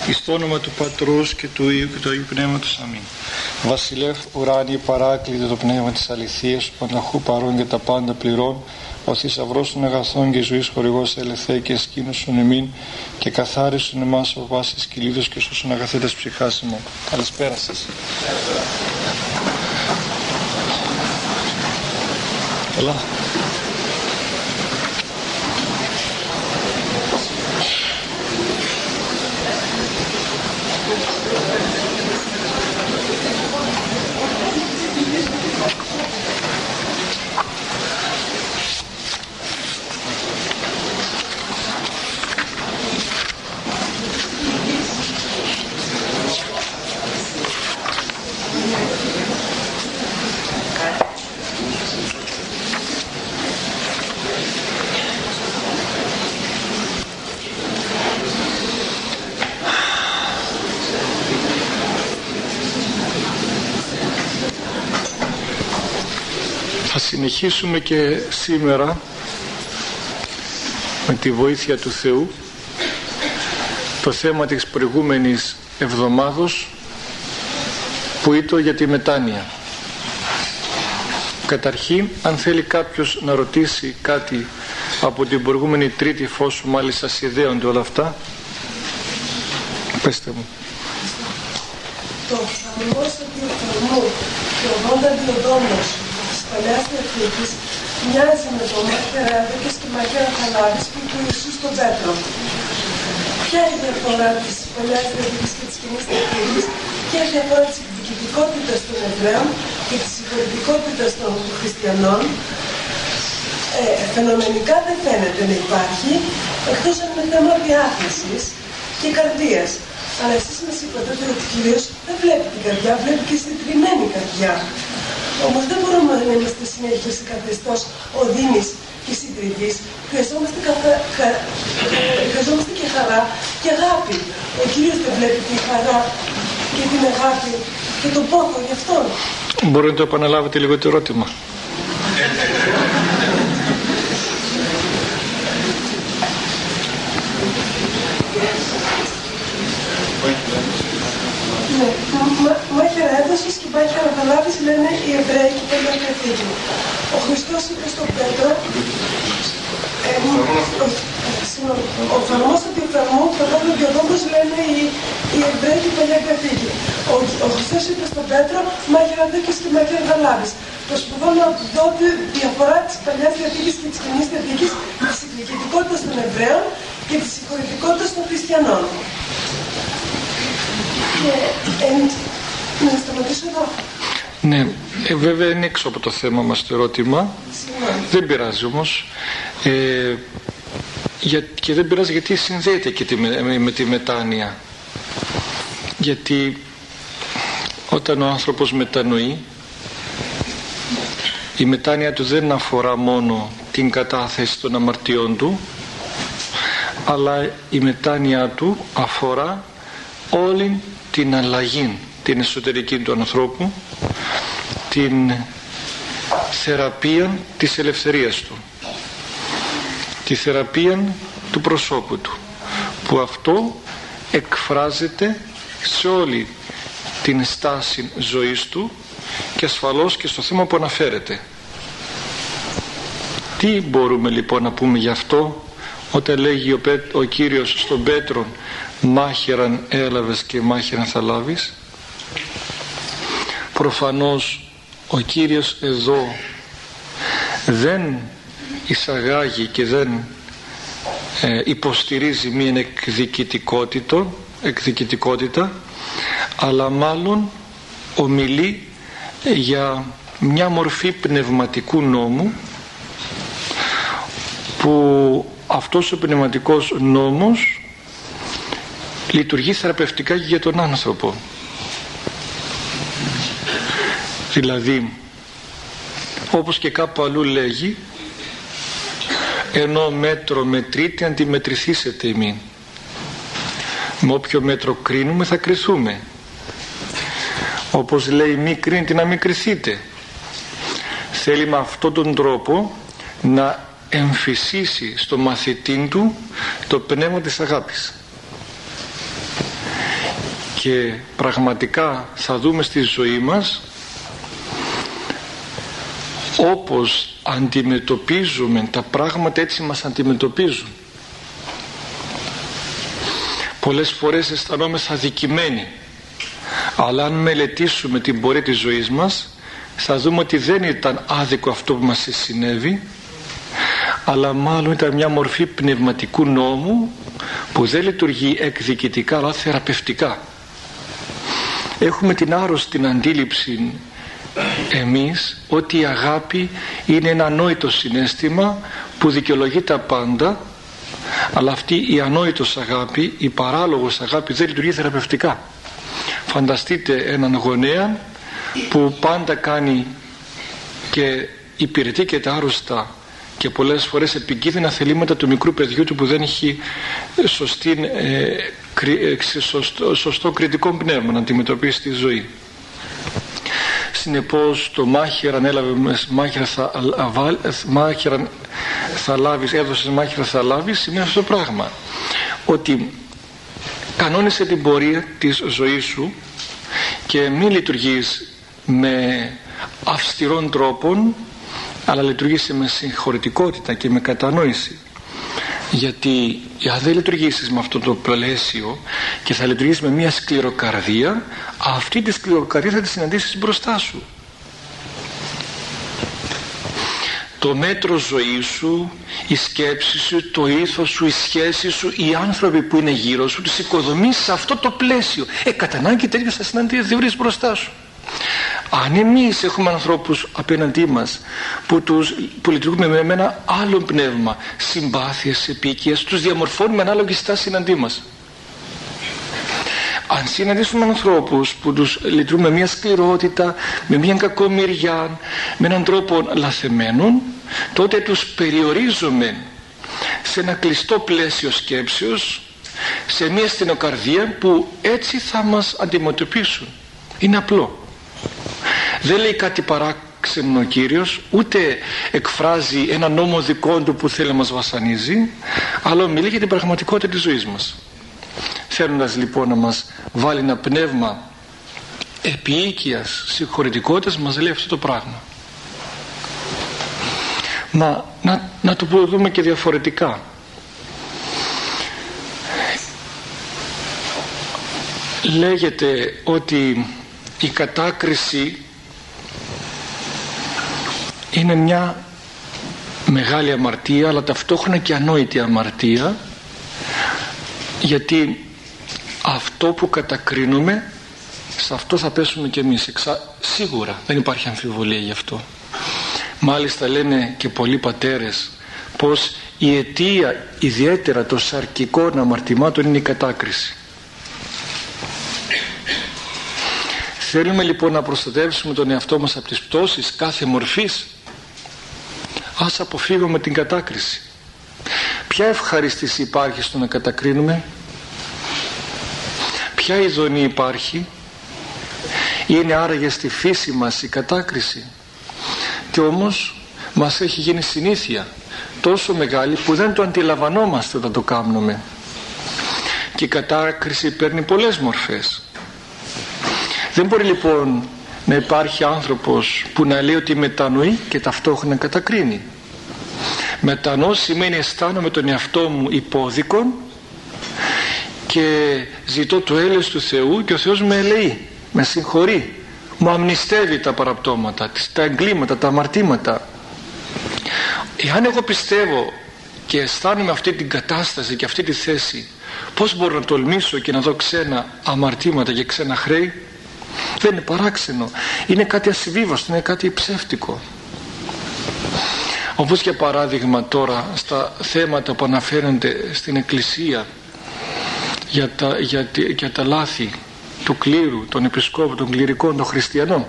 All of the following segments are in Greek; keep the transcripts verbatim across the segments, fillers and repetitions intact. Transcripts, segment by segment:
Εις το όνομα του Πατρός και του Υιού και του Αγίου Πνεύματος. Αμήν. Βασιλεύ ουράνιε παράκλητε το πνεύμα της αληθείας, πανταχού παρών και τα πάντα πληρών, ο θησαυρός των αγαθών και ζωής χορηγός ελευθέ και σκήνωσον εμήν και καθάρισον εμάς από πάσης κυλίδος και σώσον αγαθέτας ψυχάς ημών. Καλησπέρα σας. Έλα. Θα συνεχίσουμε και σήμερα με τη βοήθεια του Θεού το θέμα της προηγούμενης εβδομάδος που ήταν για τη μετάνοια. Καταρχήν, αν θέλει κάποιος να ρωτήσει κάτι από την προηγούμενη Τρίτη, εφόσον μάλιστα συνδέονται όλα αυτά, πέστε μου. Το φαμός του οφθαλμού και ο ογδόντα διοδόμος της Παλαιάς Διαθήκης μοιάζει με το μάχαιρα έδωκες και μάχαιρα χαλάβης που του Ιησού στον Πέτρο. Ποια είναι η διαφορά της Παλαιάς Διαθήκης και της Καινής Διαθήκης, ποια είναι η διαφορά της εκδικητικότητας των Εβραίων και της συγχωρητικότητας των Χριστιανών? Ε, φαινομενικά δεν φαίνεται να υπάρχει, εκτός αν είναι θέμα διάθεσης και καρδίας. Αλλά εσείς μας είπατε ότι ο Κύριος δεν βλέπει την καρδιά, βλέπει και συντηρημένη καρδιά. Όμως δεν μπορούμε να είμαστε συνέχεια σε καθεστώς οδύνης και συντριβής. Χρειαζόμαστε, καθα... κα... Χρειαζόμαστε και χαρά και αγάπη. Ο Κύριος δεν βλέπει τη χαρά και την αγάπη και τον πόθο γι' αυτόν. Μπορείτε να το επαναλάβετε λίγο το ερώτημα? Ναι, μάχαιρα έδωσης και μάχαιρα αναλάβεις λένε οι Εβραίοι και το Παλαιά Διαθήκη. Ο Χριστός είπε στον Πέτρο, ο φαρμός αντιοφθαλμού, το ογδόντα διοδόμος λένε οι Εβραίοι και η Παλαιά Διαθήκη. Ο Χριστός είπε στον Πέτρο, μάχαιρα έδωσης και μάχαιρα αναλάβεις. Προσπαθώ να δω τη διαφορά της Παλαιάς Διαθήκης και της Καινής Διαθήκης, της εκδικητικότητας των Εβραίων και της συγχωρητικότητας των Χριστιανών. Και, ε, να σταματήσω εδώ. Ναι, ε, βέβαια είναι έξω από το θέμα μας το ερώτημα. Συγνώμη. Δεν πειράζει όμως. Ε, για, και δεν πειράζει γιατί συνδέεται και τη, με, με τη μετάνοια. Γιατί όταν ο άνθρωπος μετανοεί, η μετάνοια του δεν αφορά μόνο την κατάθεση των αμαρτιών του, αλλά η μετάνοια του αφορά όλη την αλλαγή, την εσωτερική του ανθρώπου, την θεραπεία της ελευθερίας του, τη θεραπεία του προσώπου του, που αυτό εκφράζεται σε όλη την στάση ζωής του και ασφαλώς και στο θέμα που αναφέρεται. Τι μπορούμε λοιπόν να πούμε γι' αυτό όταν λέγει ο, Πέ, ο Κύριος στον Πέτρο, μάχαιραν έλαβες και μάχαιραν θα λάβεις? Προφανώς ο Κύριος εδώ δεν εισαγάγει και δεν ε, υποστηρίζει μία εκδικητικότητα, εκδικητικότητα, αλλά μάλλον ομιλεί για μια μορφή πνευματικού νόμου, που αυτός ο πνευματικός νόμος λειτουργεί θεραπευτικά και για τον άνθρωπο. Δηλαδή, όπως και κάπου αλλού λέγει, ενώ μέτρο μετρείτε αντιμετρηθήσετε ημίν. Με όποιο μέτρο κρίνουμε θα κριθούμε. Όπως λέει μη κρίνετε να μην κριθείτε. Θέλει με αυτόν τον τρόπο να εμφυσίσει στο μαθητή του το πνεύμα της αγάπης. και πραγματικά θα δούμε στη ζωή μας όπως αντιμετωπίζουμε τα πράγματα, έτσι μας αντιμετωπίζουν. Πολλές φορές αισθανόμαστε αδικημένοι, αλλά αν μελετήσουμε την πορεία της ζωής μας θα δούμε ότι δεν ήταν άδικο αυτό που μας συνέβη, αλλά μάλλον ήταν μια μορφή πνευματικού νόμου που δεν λειτουργεί εκδικητικά αλλά θεραπευτικά. Έχουμε την άρρωστη αντίληψη εμείς ότι η αγάπη είναι ένα ανόητο συναίσθημα που δικαιολογεί τα πάντα, αλλά αυτή η ανόητος αγάπη, η παράλογος αγάπη δεν λειτουργεί θεραπευτικά. Φανταστείτε έναν γονέα που πάντα κάνει και υπηρετεί και τα άρρωστα και πολλές φορές επικίνδυνα θελήματα του μικρού παιδιού του που δεν έχει σωστή, ε, ε, σωστό, σωστό κριτικό πνεύμα να αντιμετωπίσει τη ζωή. Συνεπώς το μάχηρα έλαβε μάχηρα θα, μάχηρα θα λάβεις, έδωσες μάχηρα θα λάβεις, σημαίνει αυτό το πράγμα, ότι κανόνισε την πορεία της ζωής σου και μην λειτουργείς με αυστηρών τρόπων, αλλά λειτουργείς με συγχωρητικότητα και με κατανόηση. Γιατί αν δεν λειτουργήσεις με αυτό το πλαίσιο και θα λειτουργήσεις με μια σκληροκαρδία, αυτή τη σκληροκαρδία θα τη συναντήσεις μπροστά σου. Το μέτρο ζωής σου, η σκέψη σου, το ήθος σου, η σχέση σου, οι άνθρωποι που είναι γύρω σου, τους οικοδομείς σε αυτό το πλαίσιο. Ε, κατά ανάγκη τέτοιους θα συναντήσεις, δεν βρεις μπροστά σου. Αν εμείς έχουμε ανθρώπους απέναντί μας που, τους, που λειτουργούμε με ένα άλλο πνεύμα, συμπάθειες, επίκειες, τους διαμορφώνουμε ανάλογη στάση εναντί μας. Αν συναντήσουμε ανθρώπους που τους λειτουργούμε με μια σκληρότητα, με μια κακομοιριά, με έναν τρόπο λαθεμένων, τότε τους περιορίζουμε σε ένα κλειστό πλαίσιο σκέψεως, σε μια στενοκαρδία που έτσι θα μας αντιμετωπίσουν. Είναι απλό. Δεν λέει κάτι παράξενο ο Κύριος, ούτε εκφράζει ένα νόμο δικό του που θέλει να μας βασανίζει, αλλά μιλεί για την πραγματικότητα της ζωής μας. Θέλοντας λοιπόν να μας βάλει ένα πνεύμα επιοίκειας, συγχωρητικότητας, μας λέει αυτό το πράγμα. Μα να, να το δούμε και διαφορετικά. Λέγεται ότι η κατάκριση είναι μια μεγάλη αμαρτία, αλλά ταυτόχρονα και ανόητη αμαρτία, γιατί αυτό που κατακρίνουμε, σε αυτό θα πέσουμε και εμείς. Εξα... Σίγουρα δεν υπάρχει αμφιβολία γι' αυτό. Μάλιστα λένε και πολλοί πατέρες πως η αιτία ιδιαίτερα των σαρκικών αμαρτημάτων είναι η κατάκριση. Θέλουμε λοιπόν να προστατεύσουμε τον εαυτό μας από τις πτώσεις κάθε μορφής. Ας αποφύγουμε την κατάκριση. Ποια ευχαρίστηση υπάρχει στο να κατακρίνουμε? Ποια ειδονή υπάρχει? Είναι άραγε στη φύση μας η κατάκριση? Και όμως μας έχει γίνει συνήθεια τόσο μεγάλη που δεν το αντιλαμβανόμαστε όταν το κάνουμε. Και η κατάκριση παίρνει πολλές μορφές. Δεν μπορεί λοιπόν να υπάρχει άνθρωπος που να λέει ότι μετανοεί και ταυτόχρονα κατακρίνει. Μετανοώ σημαίνει αισθάνομαι τον εαυτό μου υπόδικον και ζητώ το έλεος του Θεού και ο Θεός με ελεεί, με συγχωρεί, μου αμνηστεύει τα παραπτώματα, τα εγκλήματα, τα αμαρτήματα. Εάν εγώ πιστεύω και αισθάνομαι αυτή την κατάσταση και αυτή τη θέση, πώς μπορώ να τολμήσω και να δω ξένα αμαρτήματα και ξένα χρέη? Δεν είναι παράξενο, είναι κάτι ασυμβίβαστο, είναι κάτι ψεύτικο. Όπως για παράδειγμα τώρα στα θέματα που αναφέρονται στην Εκκλησία για τα, για, για τα λάθη του κλήρου, των επισκόπων, των κληρικών, των χριστιανών,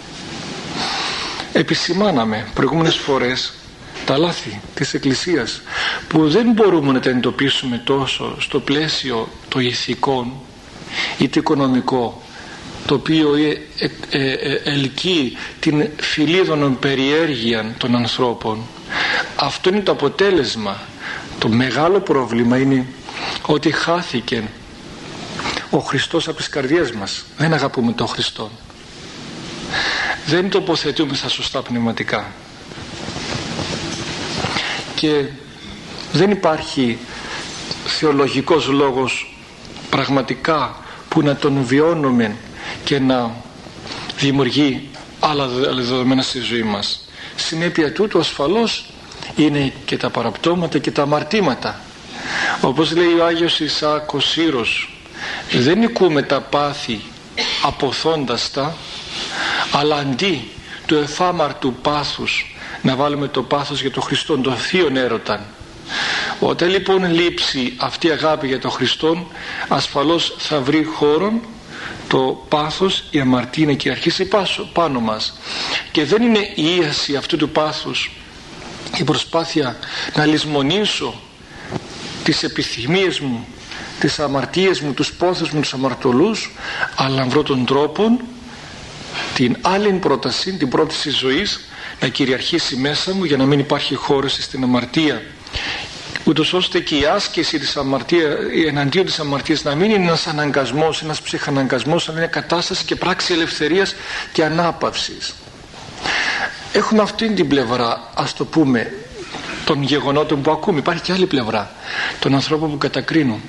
επισημάναμε προηγούμενες φορές τα λάθη της Εκκλησίας που δεν μπορούμε να τα εντοπίσουμε τόσο στο πλαίσιο το ηθικό ή το οικονομικό, το οποίο ε, ε, ε, ελκύει την φιλίδωνον περιέργεια των ανθρώπων. Αυτό είναι το αποτέλεσμα. Το μεγάλο πρόβλημα είναι ότι χάθηκε ο Χριστός από τις καρδιές μας. Δεν αγαπούμε τον Χριστό. Δεν τοποθετούμε στα σωστά πνευματικά. Και δεν υπάρχει θεολογικός λόγος πραγματικά που να τον βιώνουμε και να δημιουργεί άλλα δεδομένα στη ζωή μας. Συνέπεια τούτου ασφαλώς είναι και τα παραπτώματα και τα αμαρτήματα. Όπως λέει ο Άγιος Ισαάκος Σύρος, δεν νικούμε τα πάθη αποθώντας τα, αλλά αντί του εφάμαρτου πάθους να βάλουμε το πάθος για τον Χριστόν, τον θείον έρωτα. Όταν λοιπόν λείψει αυτή η αγάπη για τον Χριστόν, ασφαλώς θα βρει χώρον το πάθος, η αμαρτία είναι και αρχίσει πάνω μας. Και δεν είναι η ίαση αυτού του πάθους η προσπάθεια να λησμονήσω τις επιθυμίες μου, τις αμαρτίες μου, τους πόθους μου, τους αμαρτωλούς, αλλά να βρω τον τρόπο, την άλλη πρόταση, την πρόταση ζωής να κυριαρχήσει μέσα μου, για να μην υπάρχει χώρος στην αμαρτία, ούτως ώστε και η άσκηση της αμαρτίας, εναντίον της αμαρτίας, να μην είναι ένας αναγκασμός, ένας ψυχαναγκασμός, αλλά είναι κατάσταση και πράξη ελευθερίας και ανάπαυσης. Έχουμε αυτήν την πλευρά, ας το πούμε, των γεγονότων που ακούμε. Υπάρχει και άλλη πλευρά, των ανθρώπων που κατακρίνουν,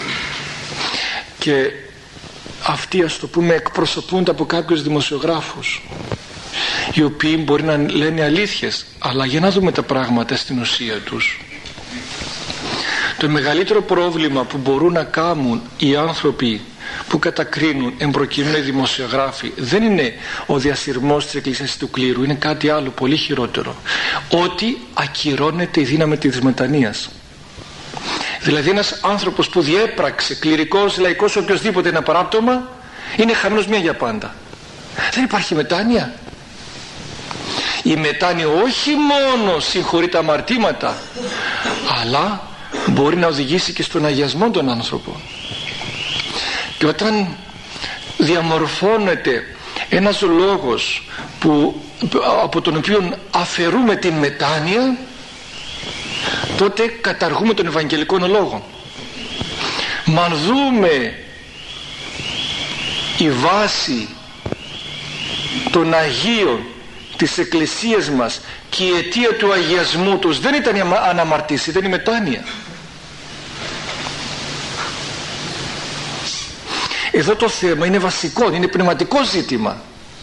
και αυτοί, ας το πούμε, εκπροσωπούνται από κάποιους δημοσιογράφους, οι οποίοι μπορεί να λένε αλήθειες, αλλά για να δούμε τα πράγματα στην ουσία τους. Το μεγαλύτερο πρόβλημα που μπορούν να κάνουν οι άνθρωποι που κατακρίνουν, εμπροκειμένου οι δημοσιογράφοι, δεν είναι ο διασυρμός της Εκκλησίας του κλήρου, είναι κάτι άλλο πολύ χειρότερο, ότι ακυρώνεται η δύναμη της μετανοίας. Δηλαδή ένας άνθρωπος που διέπραξε, κληρικός, λαϊκός, οποιοσδήποτε ένα παράπτωμα, είναι χαμένος μία για πάντα. Δεν υπάρχει μετάνοια. Η μετάνοια όχι μόνο συγχωρεί τα αμαρτήματα, αλλά μπορεί να οδηγήσει και στον αγιασμό των άνθρωπων. Και όταν διαμορφώνεται ένας λόγος που, από τον οποίο αφαιρούμε την μετάνοια, τότε καταργούμε τον Ευαγγελικό λόγο. Μα αν δούμε η βάση των Αγίων της Εκκλησίας μας και η αιτία του αγιασμού τους δεν ήταν η αναμαρτήση, ήταν η μετάνοια. Εδώ το θέμα είναι βασικό, είναι πνευματικό ζήτημα.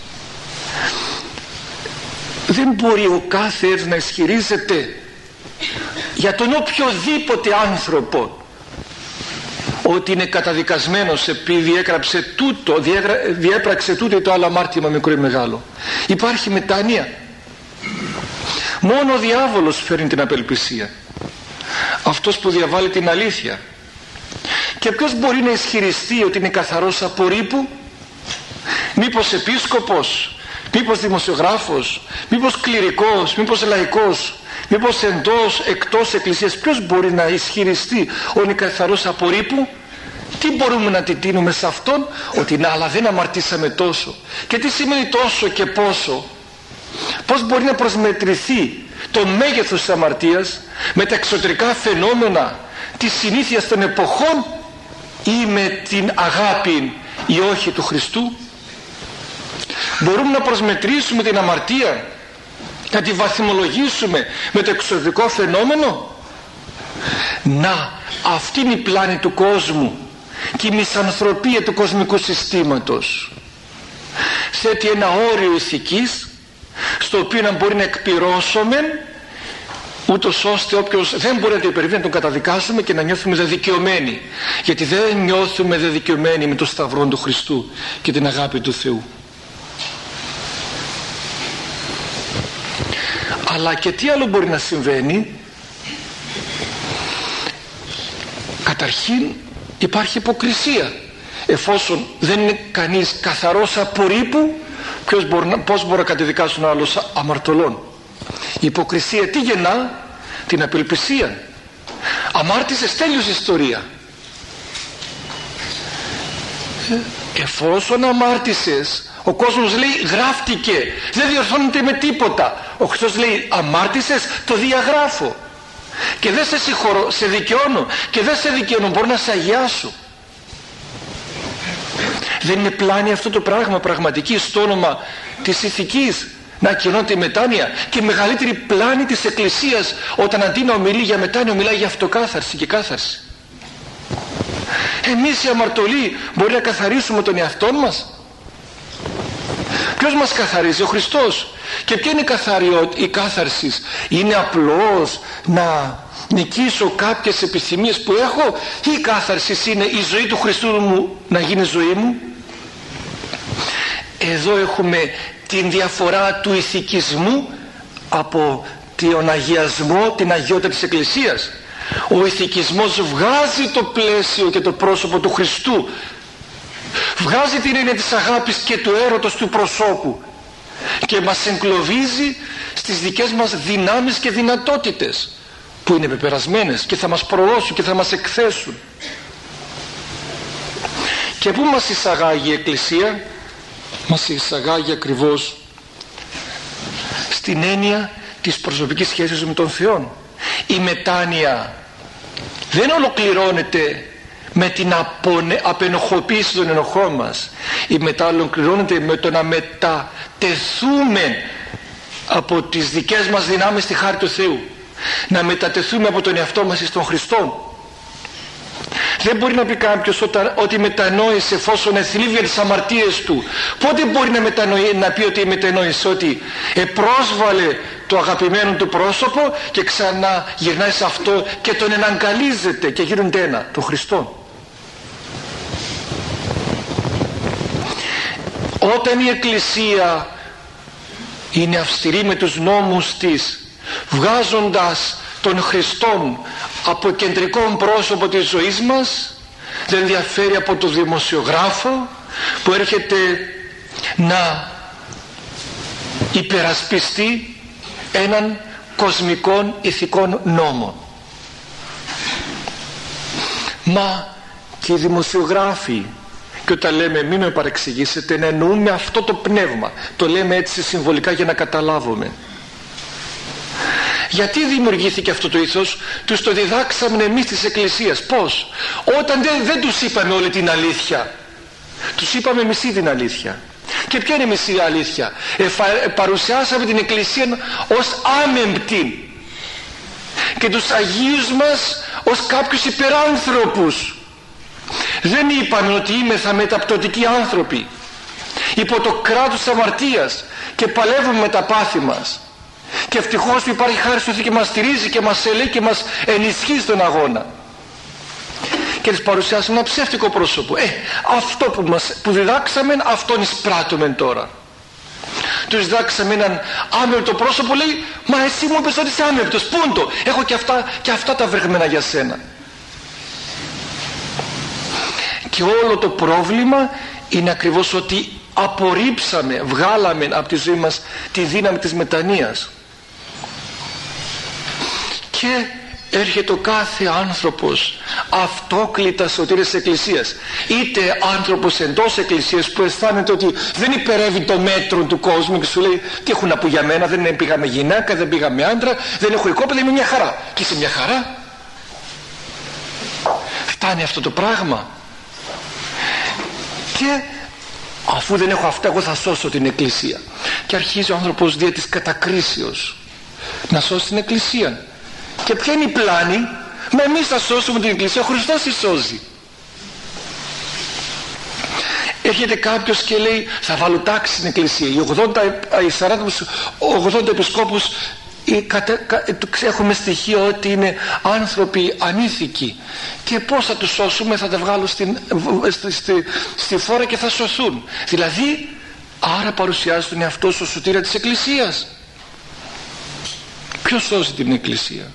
Δεν μπορεί ο κάθε ένας να ισχυρίζεται για τον οποιοδήποτε άνθρωπο ότι είναι καταδικασμένος επειδή έκραψε τούτο, διέπραξε τούτο ή το άλλο αμάρτημα, μικρό ή μεγάλο. Υπάρχει μετάνοια. Μόνο ο διάβολος φέρνει την απελπισία, αυτός που διαβάλλει την αλήθεια. Και ποιος μπορεί να ισχυριστεί ότι είναι καθαρός από ρήπου? Μήπως επίσκοπος, μήπως δημοσιογράφος, μήπως κληρικός, μήπως λαϊκός, μήπως εντός, εκτός εκκλησίας? Ποιος μπορεί να ισχυριστεί ότι είναι καθαρός από ρήπου? Τι μπορούμε να τιτείνουμε σε αυτόν? Ότι να, αλλά δεν αμαρτήσαμε τόσο. Και τι σημαίνει τόσο και πόσο? Πώς μπορεί να προσμετρηθεί το μέγεθος της αμαρτίας με τα εξωτερικά φαινόμενα της συνήθειας των εποχών ή με την αγάπη ή όχι του Χριστού? Μπορούμε να προσμετρήσουμε την αμαρτία, να τη βαθμολογήσουμε με το εξωτερικό φαινόμενο? Να, αυτή είναι η πλάνη του κόσμου και η μισανθρωπία του κοσμικού συστήματος. Θέτει ένα όριο ηθικής στο οποίο να μπορεί να εκπληρώσουμε, ούτως ώστε όποιος δεν μπορεί να το υπερβεί να τον καταδικάσουμε και να νιώθουμε δεδικαιωμένοι, γιατί δεν νιώθουμε δεδικαιωμένοι με το σταυρό του Χριστού και την αγάπη του Θεού. Αλλά και τι άλλο μπορεί να συμβαίνει? Καταρχήν υπάρχει υποκρισία. Εφόσον δεν είναι κανείς καθαρός από ρήπου, ποιος μπορεί να, πώς μπορεί να καταδικάσουν άλλους αμαρτωλών? Η υποκρισία τι γεννά? Την απελπισία. Αμάρτησες, τέλειωσε η ιστορία. Εφόσον αμάρτησες, ο κόσμος λέει γράφτηκε, δεν διορθώνεται με τίποτα. Ο Χριστός λέει αμάρτησες, το διαγράφω και δεν σε συγχωρώ, σε δικαιώνω, και δεν σε δικαιώνω, μπορώ να σε αγιάσω. Δεν είναι πλάνη αυτό το πράγμα πραγματική στο όνομα της ηθικής, να ακυρώνεται η μετάνοια? Και μεγαλύτερη πλάνη της Εκκλησίας, όταν αντί να ομιλεί για μετάνοια μιλάει για αυτοκάθαρση και κάθαρση. Εμείς οι αμαρτωλοί μπορεί να καθαρίσουμε τον εαυτό μας? Ποιος μας καθαρίζει? Ο Χριστός. Και ποια είναι η, καθαριο... η κάθαρση? Είναι απλώς να νικήσω κάποιες επιθυμίες που έχω, ή η κάθαρση είναι η ζωή του Χριστού μου να γίνει ζωή μου? Εδώ έχουμε την διαφορά του ηθικισμού από τον αγιασμό, την αγιότητα της Εκκλησίας. Ο ηθικισμός βγάζει το πλαίσιο και το πρόσωπο του Χριστού, βγάζει την έννοια της αγάπης και του έρωτος του προσώπου και μας εγκλωβίζει στις δικές μας δυνάμεις και δυνατότητες που είναι πεπερασμένες και θα μας προώσουν και θα μας εκθέσουν. Και πού μας εισαγάγει η Εκκλησία? Μας εισαγάγει ακριβώς στην έννοια της προσωπικής σχέσης με τον Θεό. Η μετάνοια δεν ολοκληρώνεται με την απονε... απενοχοποίηση των ενοχών μας. Η μετάνοια ολοκληρώνεται με το να μετατεθούμε από τις δικές μας δυνάμεις στη χάρη του Θεού, να μετατεθούμε από τον εαυτό μας στον Χριστό. Δεν μπορεί να πει κάποιος ότι μετανόησε εφόσον εθλίβει τις αμαρτίες του. Πότε μπορεί να, μετανοεί, να πει ότι μετανόησε? Ότι επρόσβαλε το αγαπημένο του πρόσωπο και ξανά γυρνάει σε αυτό και τον εναγκαλίζεται και γίνονται ένα, τον Χριστό. Όταν η Εκκλησία είναι αυστηρή με τους νόμους της, βγάζοντας τον Χριστόν από κεντρικό πρόσωπο της ζωής μας, δεν διαφέρει από το δημοσιογράφο που έρχεται να υπερασπιστεί έναν κοσμικό ηθικό νόμο. Μα και οι δημοσιογράφοι, και όταν λέμε, μην με παρεξηγήσετε, να εννοούμε αυτό το πνεύμα, το λέμε έτσι συμβολικά για να καταλάβουμε. Γιατί δημιουργήθηκε αυτό το ήθος? Τους το διδάξαμε εμείς της Εκκλησίας. Πώς? Όταν δεν, δεν τους είπαμε όλη την αλήθεια, τους είπαμε μισή την αλήθεια. Και ποια είναι η μισή αλήθεια? Εφα, παρουσιάσαμε την Εκκλησία ως άμεμπτη και τους Αγίους μας ως κάποιους υπεράνθρωπους. Δεν είπαμε ότι είμεθα μεταπτωτικοί άνθρωποι υπό το κράτος της αμαρτίας και παλεύουμε με τα πάθη μας. Και ευτυχώς που υπάρχει χάρη στο Θεό και μας στηρίζει και μας ελέγχει και μας ενισχύει στον αγώνα. Και τις παρουσιάσαμε ένα ψεύτικο πρόσωπο. Ε, αυτό που, μας, που διδάξαμε, αυτόν εισπράττουμε τώρα. Τους διδάξαμε έναν άμεμπτο πρόσωπο, λέει, μα εσύ μου είπες ότι είσαι άμεμπτος, πού είναι το? Έχω και αυτά, και αυτά τα βρεγμένα για σένα. Και όλο το πρόβλημα είναι ακριβώς ότι απορρίψαμε, βγάλαμε από τη ζωή μας τη δύναμη της μετανοίας. Και έρχεται ο κάθε άνθρωπος αυτόκλητα σωτήρες της Εκκλησίας, είτε άνθρωπος εντός Εκκλησίας που αισθάνεται ότι δεν υπερεύει το μέτρο του κόσμου και σου λέει, τι έχουν να πω για μένα, δεν πήγα με γυναίκα, δεν πήγα με άντρα, δεν έχω οικόπεδα, είμαι μια χαρά. Και είσαι μια χαρά? Φτάνει αυτό το πράγμα? Και αφού δεν έχω αυτά, εγώ θα σώσω την Εκκλησία. Και αρχίζει ο άνθρωπος δια της κατακρίσεως να σώσει την Εκκλησία. Και ποια είναι η πλάνη? Μα εμείς θα σώσουμε την Εκκλησία, ο Χριστός τη σώζει. Έρχεται κάποιος και λέει, θα βάλω τάξη στην Εκκλησία. Οι ογδόντα, οι σαράντα, ογδόντα επισκόπους έχουμε στοιχείο ότι είναι άνθρωποι ανήθικοι. Και πώς θα τους σώσουμε? Θα τα βγάλω στην, στη, στη, στη φόρα και θα σωθούν. Δηλαδή, άρα παρουσιάζει τον εαυτό σου σωτήρα της Εκκλησίας. Ποιος σώζει την Εκκλησία?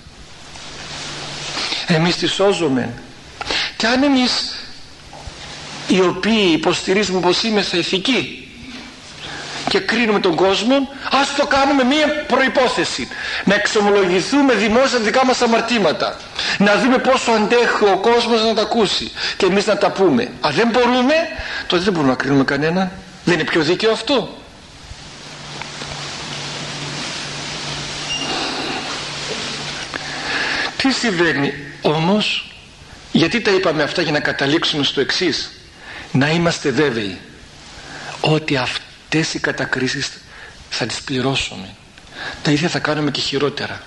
Εμείς τη σώζουμε. Και αν εμείς οι οποίοι υποστηρίζουμε πως είμαστε ηθικοί και κρίνουμε τον κόσμο, ας το κάνουμε μία προϋπόθεση: να εξομολογηθούμε δημόσια δικά μας αμαρτήματα, να δούμε πόσο αντέχει ο κόσμος να τα ακούσει και εμείς να τα πούμε. Αν δεν μπορούμε, τότε δεν μπορούμε να κρίνουμε κανέναν. Δεν είναι πιο δίκαιο αυτό? Τι συμβαίνει όμως? Γιατί τα είπαμε αυτά? Για να καταλήξουμε στο εξής: να είμαστε βέβαιοι ότι αυτές οι κατακρίσεις θα τις πληρώσουμε. Τα ίδια θα κάνουμε και χειρότερα.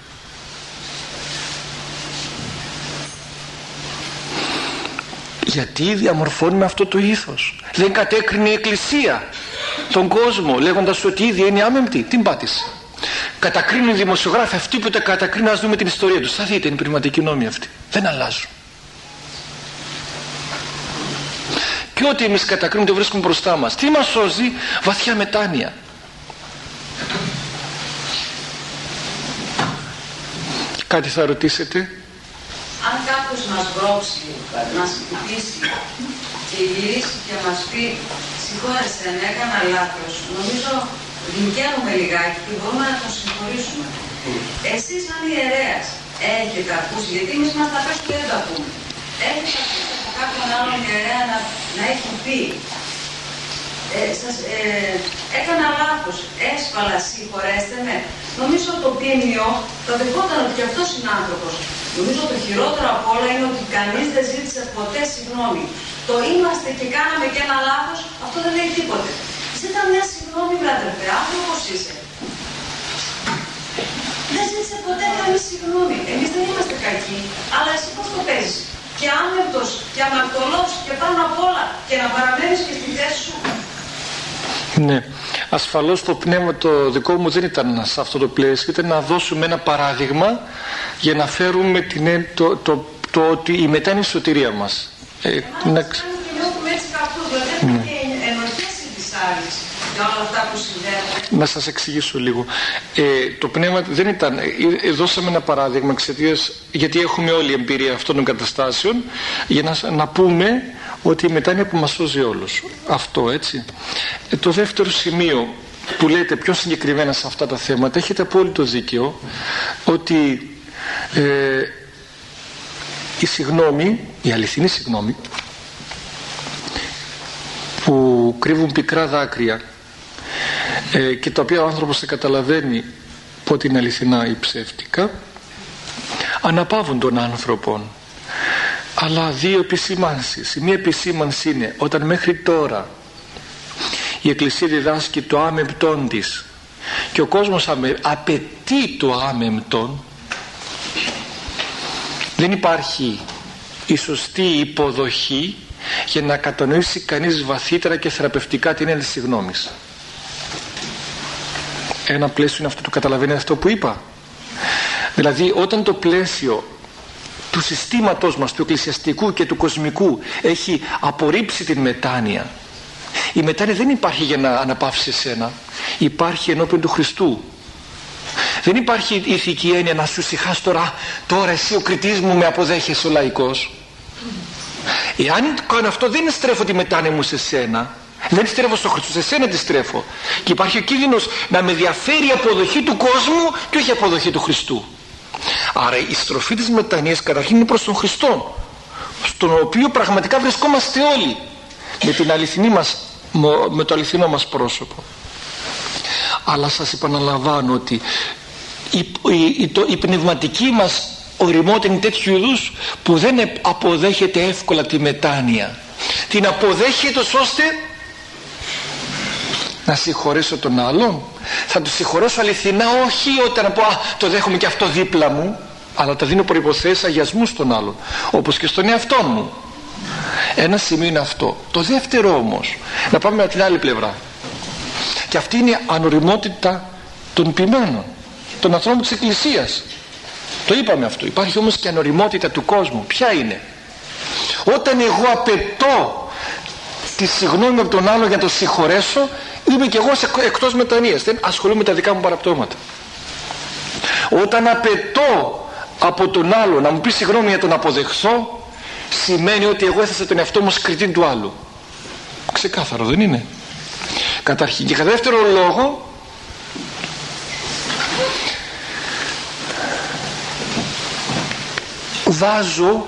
Γιατί διαμορφώνουμε αυτό το ήθος? Δεν κατέκρινε η Εκκλησία τον κόσμο λέγοντας ότι ήδη είναι άμεμπτη? Την πάτησε. Κατακρίνουν οι δημοσιογράφοι αυτοί που τα κατακρίνουν. Ας δούμε την ιστορία τους. Θα δείτε, είναι πνευματικοί νόμοι αυτοί. Δεν αλλάζουν. Και ό,τι εμείς κατακρίνουμε το βρίσκουμε μπροστά μας. Τι μας σώζει? Βαθιά μετάνοια. Κάτι θα ρωτήσετε? Αν κάποιος μας βρόξει, μας χτυπήσει και γυρίσει και μας πει συγχώρεσαι, αν έκανα λάθος, νομίζω δικαίνουμε λιγάκι και μπορούμε να τον συγχωρήσουμε. Εσείς σαν ιερέας έχετε ακούσει, γιατί εμείς μας τα πες και δεν τα πούμε, έχετε ακούσει από κάποιον άλλον ιερέα να, να έχει πει ε, σας, ε, έκανα λάθος, έσφαλα, συγχωρέστε με? Νομίζω το ποιμνιό θα δεχόταν ότι και αυτός είναι άνθρωπος. Νομίζω το χειρότερο απ' όλα είναι ότι κανείς δεν ζήτησε ποτέ συγγνώμη. Το είμαστε και κάναμε και ένα λάθος, αυτό δεν έχει τίποτε. Ζήτα μια συγγνώμη, βράδερφε, άνθρωπος είσαι. Δεν ζήτησε ποτέ κανείς συγγνώμη. Εμείς δεν είμαστε κακοί, αλλά εσύ πώς το παίζεις? Και άμεμπτος και αμαρτωλός και πάνω απ' όλα και να παραμένεις και στη θέση σου. Ναι, ασφαλώς το πνεύμα το δικό μου δεν ήταν σε αυτό το πλαίσιο, ήταν να δώσουμε ένα παράδειγμα για να φέρουμε την, το, το, το ότι η μετά είναι η σωτηρία μας. Ε, ε, να... να... έτσι καυτούς, δηλαδή ναι. Και ενοχές της άλλης για όλα αυτά που συμβαίνουν. Να σας εξηγήσω λίγο. Ε, το πνεύμα δεν ήταν, ε, δώσαμε ένα παράδειγμα εξαιτίας, γιατί έχουμε όλη η εμπειρία αυτών των καταστάσεων, για να, να πούμε ότι η μετάνοια που μας σώζει όλους. Αυτό, έτσι. Ε, το δεύτερο σημείο που λέτε πιο συγκεκριμένα σε αυτά τα θέματα, έχετε απόλυτο δίκαιο ότι ε, η συγγνώμη, η αληθινή συγγνώμη, που κρύβουν πικρά δάκρυα ε, και τα οποία ο άνθρωπος δεν καταλαβαίνει πότε είναι αληθινά ή ψεύτικα, αναπαύουν τον άνθρωπο. Αλλά δύο επισημάνσεις. Η μία επισήμανση είναι όταν μέχρι τώρα η Εκκλησία διδάσκει το άμεμπτόν της και ο κόσμος απαιτεί το άμεμπτον, δεν υπάρχει η σωστή υποδοχή για να κατανοήσει κανείς βαθύτερα και θεραπευτικά την έννοια της συγγνώμης. Ένα πλαίσιο είναι αυτό, το καταλαβαίνετε αυτό που είπα? Δηλαδή όταν το πλαίσιο του συστήματός μας, του εκκλησιαστικού και του κοσμικού, έχει απορρίψει την μετάνοια, η μετάνοια δεν υπάρχει για να αναπαύσει εσένα, υπάρχει ενώπιον του Χριστού. Δεν υπάρχει ηθική έννοια να σου συχάς τώρα, τώρα εσύ ο κριτής μου με αποδέχεσαι ο λαϊκός. Εάν κάνω αυτό δεν στρέφω τη μετάνοια μου σε σένα, δεν στρέφω στο Χριστό, σε σένα τη στρέφω. Και υπάρχει ο κίνδυνος να με διαφέρει η αποδοχή του κόσμου και όχι η αποδοχή του Χριστού. Άρα η στροφή της μετανοίας καταρχήν είναι προς τον Χριστό, στον οποίο πραγματικά βρισκόμαστε όλοι με, την αληθινή μας, με το αληθινό μας πρόσωπο. Αλλά σας επαναλαμβάνω ότι η, η, η, το, η πνευματική μας ωριμότητα είναι τέτοιου είδους που δεν αποδέχεται εύκολα τη μετάνοια. Την αποδέχεται ώστε να συγχωρέσω τον άλλον. Θα του συγχωρέσω αληθινά, όχι όταν πω α, το δέχομαι και αυτό δίπλα μου, αλλά τα δίνω προϋποθέσεις αγιασμού στον άλλον, όπως και στον εαυτό μου. Ένα σημείο είναι αυτό. Το δεύτερο όμως, να πάμε από την άλλη πλευρά, και αυτή είναι η ανοριμότητα των ποιμένων, των ανθρώπων της Εκκλησίας. Το είπαμε αυτό. Υπάρχει όμως και ανοριμότητα του κόσμου. Ποια είναι? Όταν εγώ απαιτώ τη συγγνώμη από τον άλλο για να τον συγχωρέσω, είμαι και εγώ εκτός μετανοίας, δεν ασχολούμαι με τα δικά μου παραπτώματα. Όταν απαιτώ από τον άλλο να μου πει συγγνώμη για τον αποδεχθώ, σημαίνει ότι εγώ έθεσα τον εαυτό μου ως κριτή του άλλου. Ξεκάθαρο, δεν είναι? Καταρχήν. Και κατά δεύτερο λόγο, βάζω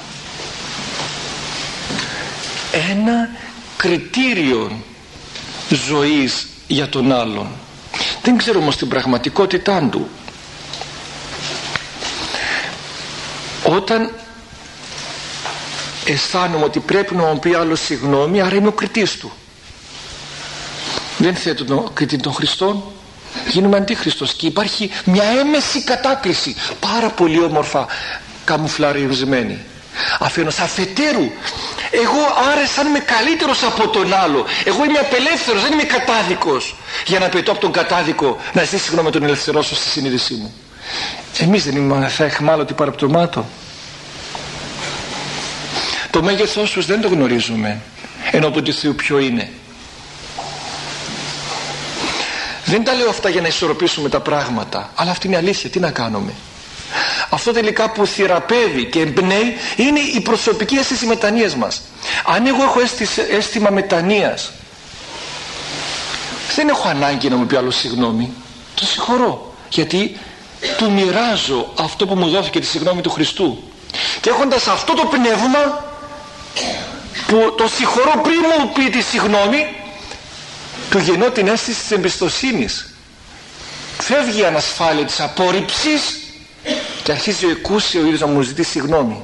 ένα κριτήριο ζωής για τον άλλον. Δεν ξέρω όμως την πραγματικότητά του. Όταν αισθάνομαι ότι πρέπει να μου πει άλλο συγγνώμη, άρα είμαι ο κριτής του. Δεν θέτω τον κριτή των Χριστών, γίνομαι αντίχριστος και υπάρχει μια έμεση κατάκριση, πάρα πολύ όμορφα καμουφλαρισμένη. Αφενός αφετέρου, εγώ άρα αισθάνομαι καλύτερος από τον άλλο, εγώ είμαι απελεύθερος, δεν είμαι κατάδικος για να πετώ από τον κατάδικο να ζητήσει συγγνώμη με τον ελευθερώσω στη συνείδησή μου. Εμείς δεν είμαστε, θα εχμάλωτοι παραπτωμάτων? Το μέγεθός τους δεν το γνωρίζουμε, ενώ από του Θεού ποιο είναι. Δεν τα λέω αυτά για να ισορροπήσουμε τα πράγματα, αλλά αυτή είναι αλήθεια, τι να κάνουμε. Αυτό τελικά που θεραπεύει και εμπνέει είναι η προσωπική αίσθηση μετανοίας μας. Αν εγώ έχω αίσθημα μετανοίας, δεν έχω ανάγκη να μου πει άλλο συγγνώμη, τον συγχωρώ, γιατί του μοιράζω αυτό που μου δόθηκε, τη συγγνώμη του Χριστού. Και έχοντας αυτό το πνεύμα που το συγχωρώ πριν μου πει τη συγγνώμη, του γεννώ την αίσθηση της εμπιστοσύνης. Φεύγει η ανασφάλεια της απόρριψης και αρχίζει ο εκούσιος ο ίδιος να μου ζητεί συγγνώμη.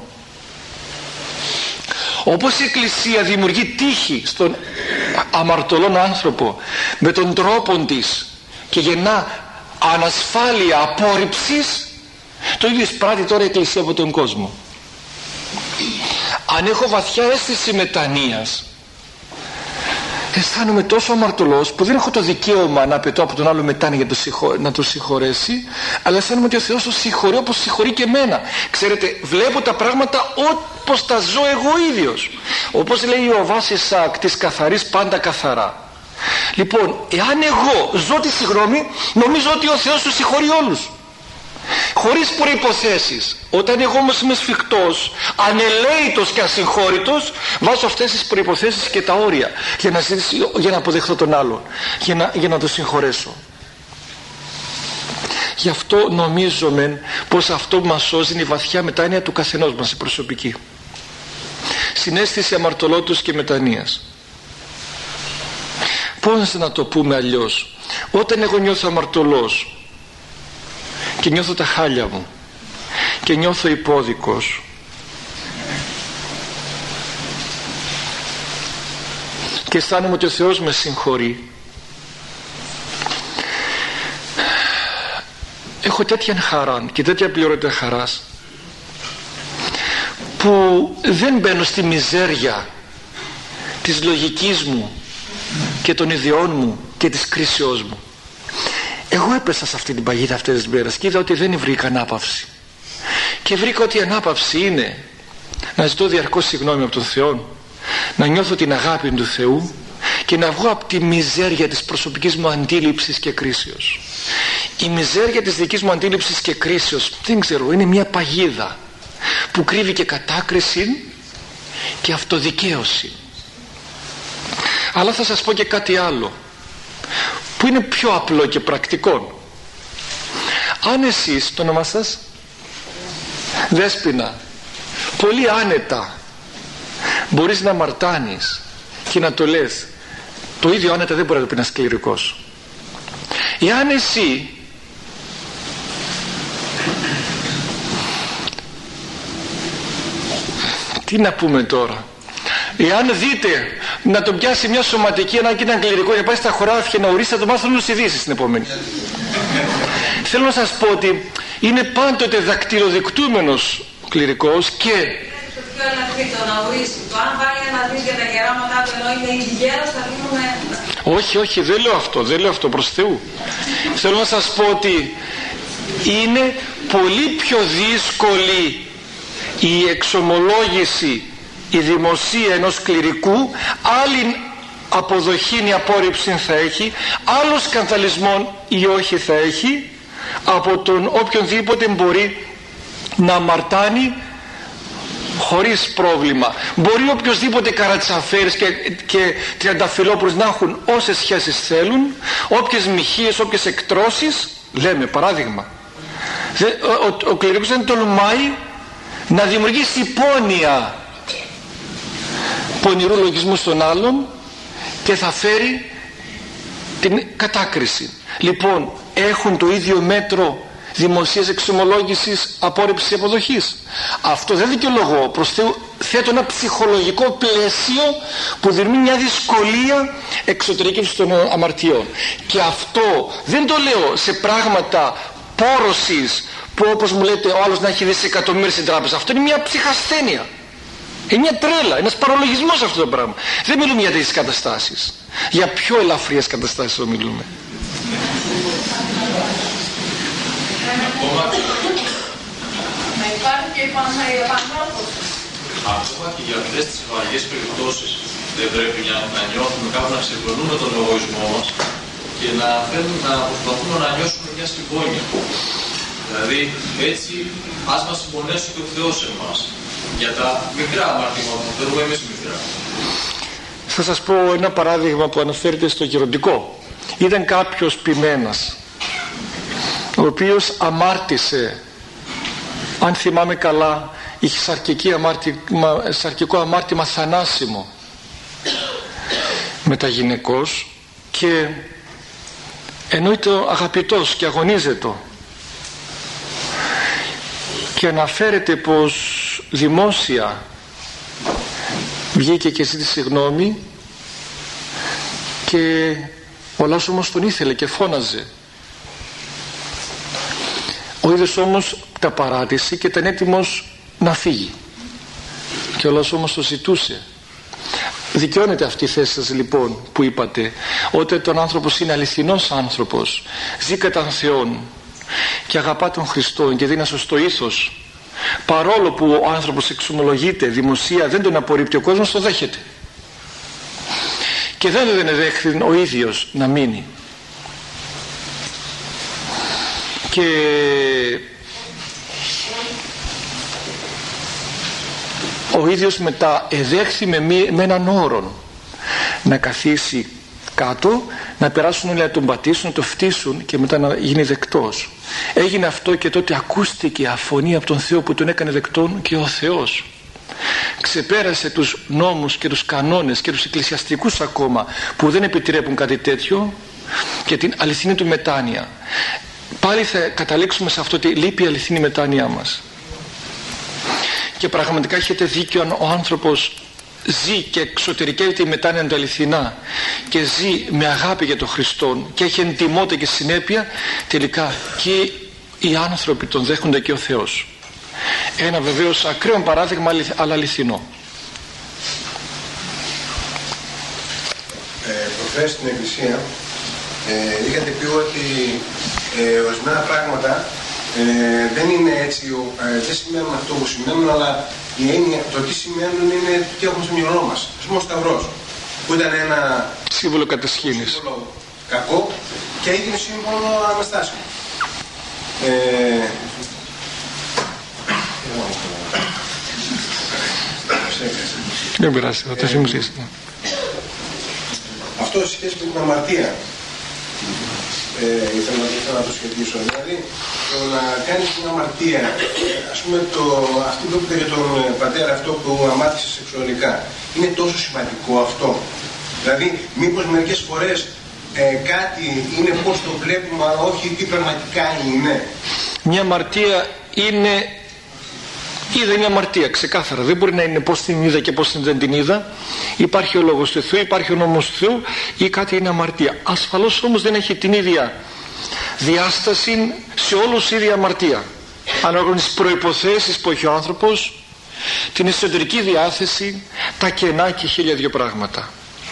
Όπως η Εκκλησία δημιουργεί τύχη στον αμαρτωλόν άνθρωπο με τον τρόπο της και γεννά ανασφάλεια απόρριψης, το ίδιο εισπράττει τώρα η Εκκλησία από τον κόσμο. Αν έχω βαθιά αίσθηση μετανοίας, αισθάνομαι τόσο αμαρτωλός που δεν έχω το δικαίωμα να απαιτώ από τον άλλο μετάνοια για το συγχω... να το συγχωρέσει, αλλά αισθάνομαι ότι ο Θεός το συγχωρεί όπως συγχωρεί και εμένα. Ξέρετε, βλέπω τα πράγματα όπως τα ζω εγώ ίδιος. Όπως λέει ο Βάσισακ της καθαρής πάντα καθαρά. Λοιπόν, εάν εγώ ζω τη συγγνώμη, νομίζω ότι ο Θεός τους συγχωρεί όλους, χωρίς προϋποθέσεις. Όταν εγώ όμως είμαι σφιχτός, ανελαίητος και ασυγχώρητος, βάζω αυτές τις προϋποθέσεις και τα όρια για να, για να αποδεχθώ τον άλλον, για να, για να το συγχωρέσω. Γι' αυτό νομίζουμε πως αυτό που μας σώζει είναι η βαθιά μετάνοια του καθενός μας, η προσωπική συναίσθηση αμαρτωλότητος και μετανοίας. Πώς να το πούμε αλλιώς? Όταν εγώ νιώθω αμαρτωλός και νιώθω τα χάλια μου και νιώθω υπόδικος, και αισθάνομαι ότι ο Θεός με συγχωρεί, έχω τέτοια χαρά και τέτοια πληρότητα χαράς που δεν μπαίνω στη μιζέρια της λογικής μου και των ιδιών μου και της κρίσεώς μου. Εγώ έπεσα σε αυτή την παγίδα αυτές τις μέρες και είδα ότι δεν βρήκα ανάπαυση, και βρήκα ότι η ανάπαυση είναι να ζητώ διαρκώς συγγνώμη από τον Θεό, να νιώθω την αγάπη του Θεού και να βγω από τη μιζέρια της προσωπικής μου αντίληψης και κρίσεως. Η μιζέρια της δικής μου αντίληψης και κρίσεως, δεν ξέρω, είναι μια παγίδα που κρύβει και κατάκριση και αυτοδικαίωση. Αλλά θα σας πω και κάτι άλλο που είναι πιο απλό και πρακτικό. Αν εσείς, το όνομα σας Δέσποινα, πολύ άνετα μπορείς να αμαρτάνεις και να το λες, το ίδιο άνετα δεν μπορεί να το πει ένας κληρικός. Εάν εσύ τι να πούμε τώρα, εάν δείτε να τον πιάσει μια σωματική ανάγκη έναν κληρικό για πάει στα χωράφια να ορίσει, θα το μάθουν όλους ειδήσεις στην επόμενη. Θέλω να σας πω ότι είναι πάντοτε δακτυλοδεικτούμενος ο κληρικός και πιο ελαφρύ το να ορίσει. Το αν βάλει ένα δις για τα γεράματά του ενώ είναι ήδη γέρος, θα δίνουμε... Όχι, όχι, δεν λέω αυτό, δεν λέω αυτό προς Θεού. Θέλω να σας πω ότι είναι πολύ πιο δύσκολη η εξομολόγηση, η δημοσία ενός κληρικού, άλλη αποδοχή ή απόρριψη θα έχει, άλλο σκανδαλισμό ή όχι θα έχει, από τον οποιονδήποτε μπορεί να αμαρτάνει χωρίς πρόβλημα. Μπορεί οποιοσδήποτε καρατσαφέρης και, και τριανταφυλλόπουλους να έχουν όσες σχέσεις θέλουν, όποιες μοιχείες, όποιες εκτρώσεις, λέμε παράδειγμα. Ο, ο, ο κληρικός δεν τολμάει να δημιουργήσει υπόνοια πονηρού λογισμού στον άλλον και θα φέρει την κατάκριση. Λοιπόν, έχουν το ίδιο μέτρο δημοσίας εξομολόγησης, απόρριψης, αποδοχής? Αυτό δεν δικαιολογώ, προς Θεού θέτω ένα ψυχολογικό πλαίσιο που δημιουργεί μια δυσκολία εξωτερικής των αμαρτιών. Και αυτό δεν το λέω σε πράγματα πόρωσης που, όπως μου λέτε, ο άλλος να έχει δισεκατομμύρια στην τράπεζα. Αυτό είναι μια ψυχασθένεια. Είναι μια τρέλα, ένας παρολογισμός αυτό το πράγμα. Δεν μιλούμε για τέτοιες καταστάσεις. Για πιο ελαφριές καταστάσεις το μιλούμε. Να υπάρχει και επανόρθωση. Ακόμα και για αυτές τις βαριές περιπτώσεις δεν πρέπει να, να νιώθουμε κάπου, να ξεπερνούμε τον εγωισμό μας και να, θέλουμε, να προσπαθούμε να νιώσουμε μια συμπόνια. Δηλαδή έτσι ας μας συμπονέσει και ο Θεός σε εμάς για τα μικρά αμαρτήματα που θέλουμε εμείς μικρά. Θα σας πω ένα παράδειγμα που αναφέρεται στο γεροντικό. Ήταν κάποιος ποιμένας ο οποίος αμάρτησε, αν θυμάμαι καλά, είχε σαρκική αμάρτημα, σαρκικό αμάρτημα θανάσιμο μεταγυναικός, και εννοείται αγαπητός και αγωνίζεται, και αναφέρεται πως δημόσια βγήκε και ζήτησε συγγνώμη, και ο λαός όμως τον ήθελε και φώναζε. Ο ίδιος όμως τα παράτησε και ήταν έτοιμος να φύγει, και ο λαός όμως το ζητούσε. Δικαιώνεται αυτή η θέση σας λοιπόν που είπατε, όταν τον άνθρωπος είναι αληθινός άνθρωπος, ζει κατά τον Θεόν και αγαπά τον Χριστό και δίνει σωστό ήθος, παρόλο που ο άνθρωπος εξομολογείται δημοσία, δεν τον απορρίπτει ο κόσμος, το δέχεται, και δεν δεν δέχθη ο ίδιος να μείνει. Και ο ίδιος μετά εδέχθη με, με έναν όρον να καθίσει κάτω, να περάσουν όλοι, να τον πατήσουν, να το φτύσουν και μετά να γίνει δεκτός. Έγινε αυτό και τότε ακούστηκε αφωνή από τον Θεό που τον έκανε δεκτόν, και ο Θεός ξεπέρασε τους νόμους και τους κανόνες και τους εκκλησιαστικούς ακόμα που δεν επιτρέπουν κάτι τέτοιο, και την αληθινή του μετάνοια. Πάλι θα καταλήξουμε σε αυτό ότι λείπει η αληθινή μετάνοια μας. Και πραγματικά έχετε δίκιο, αν ο άνθρωπος ζει και εξωτερικεύεται η μετάνοια του αληθινά και ζει με αγάπη για τον Χριστό και έχει εντιμότητα και συνέπεια, τελικά και οι άνθρωποι τον δέχονται και ο Θεός. Ένα βεβαίως ακραίο παράδειγμα, αλλά αληθινό. Ε, προχθές στην Εκκλησία ε, είχατε πει ότι ε, ορισμένα πράγματα ε, δεν είναι έτσι, ε, δεν σημαίνουν αυτό που σημαίνουν, αλλά η έννοια, το τι σημαίνουν είναι τι έχουμε στο μυαλό μας. Ας πούμε ο Σταυρός, που ήταν ένα σύμβολο κατασχήνης, σύμβολο κακό, και έγινε σύμβολο αναστάσεων. Ε, δεν πειράζει, θα το θυμηθήσετε. Αυτό σε σχέση με την αμαρτία, ε, ήθελα, ήθελα να το σχετίσω. Δηλαδή, το να κάνεις την αμαρτία, ας πούμε, το, αυτή που είπατε για τον πατέρα αυτό που αμάρτησε σεξουαλικά, είναι τόσο σημαντικό αυτό? Δηλαδή, μήπως μερικές φορές ε, κάτι είναι πώς το βλέπουμε, αλλά όχι τι πραγματικά είναι? Μια αμαρτία είναι ή δεν είναι αμαρτία, ξεκάθαρα. Δεν μπορεί να είναι πώς την είδα και πώς δεν την είδα. Υπάρχει ο λόγος του Θεού, υπάρχει ο νόμος του Θεού, ή κάτι είναι αμαρτία. Ασφαλώς όμως δεν έχει την ίδια διάσταση σε όλους η ίδια αμαρτία. Ανάλογα με τις προϋποθέσεις που έχει ο άνθρωπος, την εσωτερική διάθεση, τα κενά και χίλια δυο πράγματα.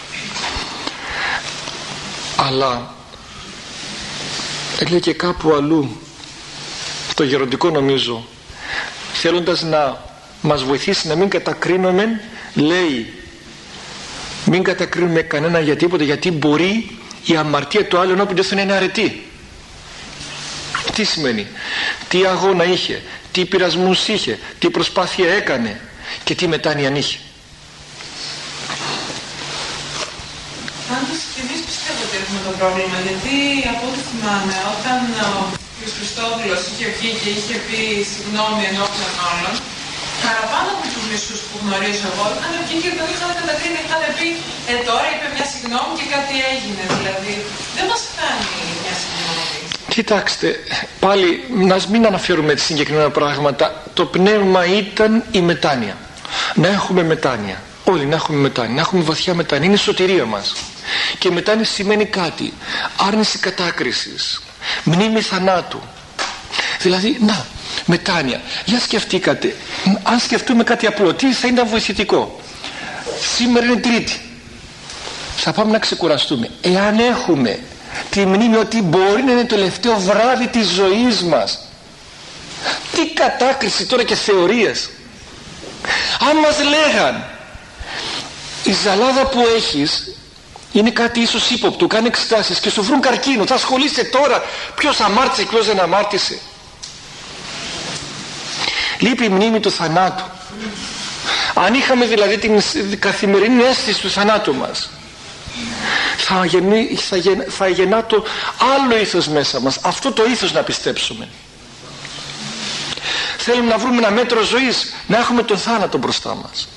Αλλά λέει και κάπου αλλού, το γεροντικό νομίζω, θέλοντας να μας βοηθήσει να μην κατακρίνουμε, λέει μην κατακρίνουμε κανένα για τίποτα, γιατί μπορεί η αμαρτία του άλλου ενώπιον του Θεού να είναι αρετή. Τι σημαίνει? Τι αγώνα είχε, τι πειρασμούς είχε, τι προσπάθεια έκανε και τι μετάνοια είχε. Πάντως και εμείς πιστεύω ότι έχουμε το πρόβλημα, γιατί από ό,τι θυμάμαι, όταν ο κ. Χριστόδουλος είχε βγει και είχε πει συγγνώμη ενώπιον όλων, παραπάνω από τους μισούς που γνωρίζω εγώ, είχαν βγει και τον είχαν κατακρίνει, είχαν πει ε τώρα είπε μια συγγνώμη και κάτι έγινε. Δηλαδή δεν μας κάνει μια συγγνώμη. Κοιτάξτε, πάλι να μην αναφέρουμε τις συγκεκριμένα πράγματα. Το πνεύμα ήταν η μετάνοια. να έχουμε μετάνοια. Όλοι να έχουμε μετάνοια, να έχουμε βαθιά μετάνοια. Είναι η σωτηρία μας. Και μετάνοια σημαίνει κάτι. Άρνηση κατάκρισης, μνήμη θανάτου. Δηλαδή, να, μετάνοια. Για σκεφτήκατε, αν σκεφτούμε κάτι απλό, τι θα ήταν βοηθητικό? Σήμερα είναι Τρίτη. Θα πάμε να ξεκουραστούμε. Εάν έχουμε τη μνήμη ότι μπορεί να είναι το τελευταίο βράδυ της ζωής μας, τι κατάκριση τώρα και θεωρίες. Αν μας λέγαν η ζαλάδα που έχεις είναι κάτι ίσως ύποπτο, κάνει εξετάσεις και σου βρουν καρκίνο, θα ασχολείσαι τώρα ποιος αμάρτησε και ποιος δεν αμάρτησε? Λείπει η μνήμη του θανάτου. Αν είχαμε δηλαδή την καθημερινή αίσθηση του θανάτου μας, θα, γεννή, θα, γεν, θα γεννά το άλλο ήθος μέσα μας. Αυτό το ήθος να πιστέψουμε. Θέλουμε να βρούμε ένα μέτρο ζωής, να έχουμε τον θάνατο μπροστά μας.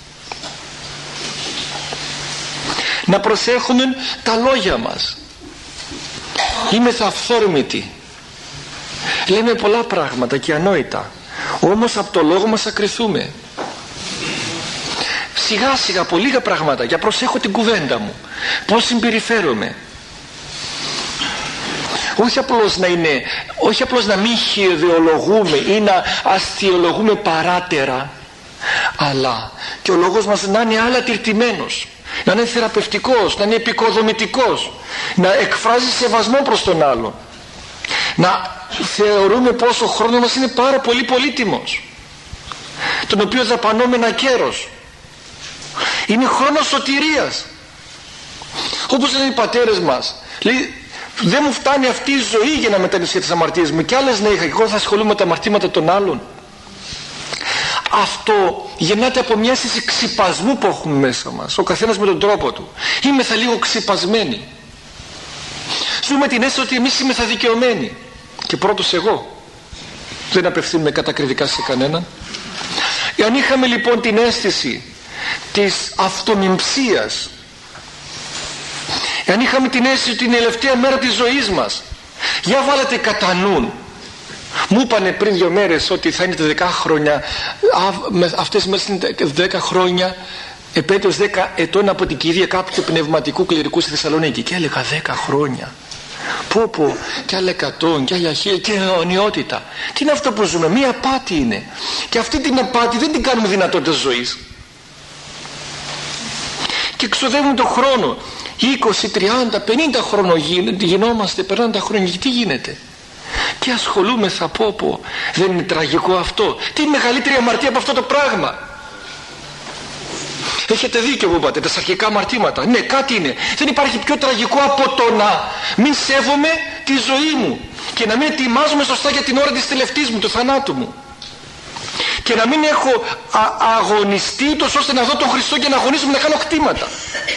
Να προσέχουμε τα λόγια μας. Είμαι αυθόρμητοι. Λέμε πολλά πράγματα και ανόητα. Όμως από το λόγο μας θα κριθούμε. Σιγά σιγά από λίγα πράγματα για προσέχω την κουβέντα μου, πώς συμπεριφέρομαι. Όχι απλώς να είναι, όχι απλώς να μην χειοδεολογούμε ή να αστιολογούμε παράτερα, αλλά και ο λόγος μας να είναι άλλα τυρτημένος, να είναι θεραπευτικός, να είναι επικοδομητικός, να εκφράζει σεβασμό προς τον άλλον, να θεωρούμε πως ο χρόνος μας είναι πάρα πολύ πολύτιμος, τον οποίο δαπανούμε ένα καιρός. Είναι χρόνος σωτηρίας. Όπως λένε οι πατέρες μας, λέει, δεν μου φτάνει αυτή η ζωή για να μετανιώσω τις αμαρτίες μου, και άλλες να είχα και εγώ θα ασχολούμαι με τα αμαρτήματα των άλλων. Αυτό γεννάται από μια αίσθηση ξυπασμού που έχουμε μέσα μας, ο καθένας με τον τρόπο του. Είμαι θα λίγο ξυπασμένοι. Ζούμε την αίσθηση ότι εμείς είμαστε δικαιωμένοι, και πρώτος εγώ. Δεν απευθύνουμε κατακριτικά σε κανέναν. Εάν είχαμε λοιπόν την αίσθηση της αυτομιμψίας, εάν είχαμε την αίσθηση ότι είναι η τελευταία μέρα της ζωής μας, για βάλετε κατά νου. Μου είπανε πριν δύο μέρες ότι θα είναι τα δέκα χρόνια, αυτές οι μέρες είναι δέκα χρόνια, επέτειος δέκα ετών από την κηδεία κάποιου πνευματικού κληρικού στη Θεσσαλονίκη, και έλεγα δέκα χρόνια. Πω πω, και άλλα εκατό, και άλλα χίλια, και αιωνιότητα. Τι είναι αυτό που ζούμε? Μία απάτη είναι. Και αυτή την απάτη δεν την κάνουμε δυνατότητα ζωής. Και εξοδεύουμε τον χρόνο. είκοσι, τριάντα, πενήντα χρόνο γινόμαστε, περνάνε τα χρόνια, και τι γίνεται? Και ασχολούμεθα, πω πω, δεν είναι τραγικό αυτό? Τι μεγαλύτερη αμαρτία από αυτό το πράγμα? Έχετε δίκιο που είπατε, τα αρχικά αμαρτήματα. Ναι, κάτι είναι. Δεν υπάρχει πιο τραγικό από το να μην σέβομαι τη ζωή μου και να μην ετοιμάζομαι σωστά για την ώρα της τελευταίας μου, του θανάτου μου, και να μην έχω α, αγωνιστεί τόσο ώστε να δω τον Χριστό και να αγωνίζομαι να κάνω κτήματα.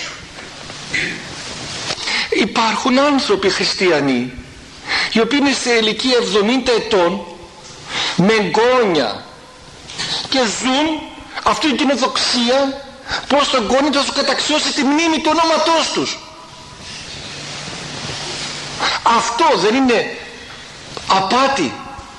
Υπάρχουν άνθρωποι χριστιανοί οι οποίοι είναι σε ηλικία εβδομήντα ετών με εγγόνια και ζουν αυτή την κοινοδοξία πως τον γόνι θα σου καταξιώσει τη μνήμη του ονόματός τους. Αυτό δεν είναι απάτη?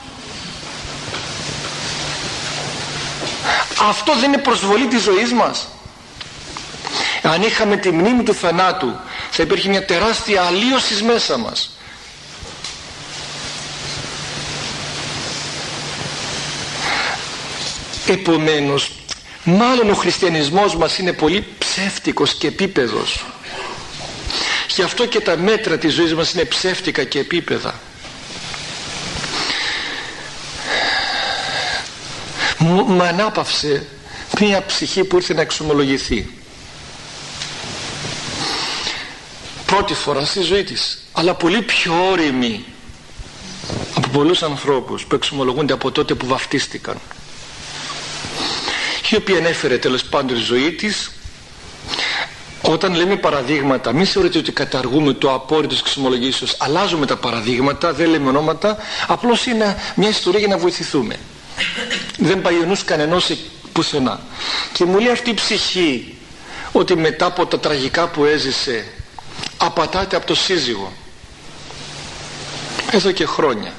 Αυτό δεν είναι προσβολή της ζωής μας? Αν είχαμε τη μνήμη του θανάτου, θα υπήρχε μια τεράστια αλλίωση μέσα μας. Επομένως, μάλλον ο χριστιανισμός μας είναι πολύ ψεύτικος και επίπεδος. Γι' αυτό και τα μέτρα της ζωής μας είναι ψεύτικα και επίπεδα. Μ' ανάπαυσε μια ψυχή που ήρθε να εξομολογηθεί πρώτη φορά στη ζωή της, αλλά πολύ πιο όρημη από πολλούς ανθρώπους που εξομολογούνται από τότε που βαφτίστηκαν, η οποία ανέφερε τέλος πάντων τη ζωή της. Όταν λέμε παραδείγματα, μην θεωρείτε ότι καταργούμε το απόρριτο της εξομολογήσεως. Αλλάζουμε τα παραδείγματα, δεν λέμε ονόματα, απλώς είναι μια ιστορία για να βοηθηθούμε. Δεν πάει ο νους κανενός πουθενά. Και μου λέει αυτή η ψυχή ότι μετά από τα τραγικά που έζησε απατάται από το σύζυγο εδώ και χρόνια.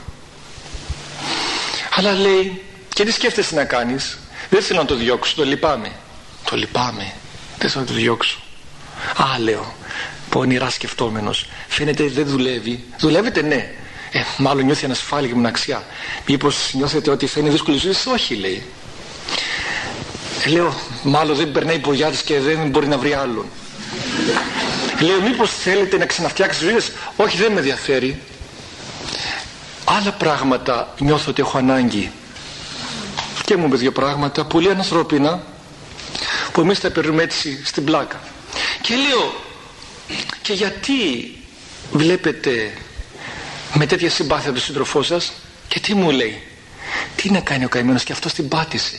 Αλλά λέει, και τι σκέφτεσαι να κάνεις? Δεν θέλω να το διώξω, το λυπάμαι. το λυπάμαι, δεν θα το διώξω. Α, λέω, πονηρά σκεφτόμενος, φαίνεται δεν δουλεύει. Δουλεύετε? Ναι. Ε, μάλλον νιώθει ανασφάλεια και μοναξιά. Μήπως νιώθετε ότι θα είναι δύσκολη ζωή? Όχι, λέει. Ε, λέω, μάλλον δεν περνάει υπογιάτης και δεν μπορεί να βρει άλλον. Λέω, μήπως θέλετε να ξαναφτιάξει ζωές? Όχι, δεν με ενδιαφέρει. Άλλα πράγματα νιώθω ότι έχω ανάγκη. Και μου είπε δύο πράγματα πολύ ανθρώπινα που εμείς τα παίρνουμε έτσι στην πλάκα. Και λέω, και γιατί βλέπετε με τέτοια συμπάθεια τον σύντροφό σας? Και τι μου λέει? Τι να κάνει ο καημένος, και αυτός την πάτησε.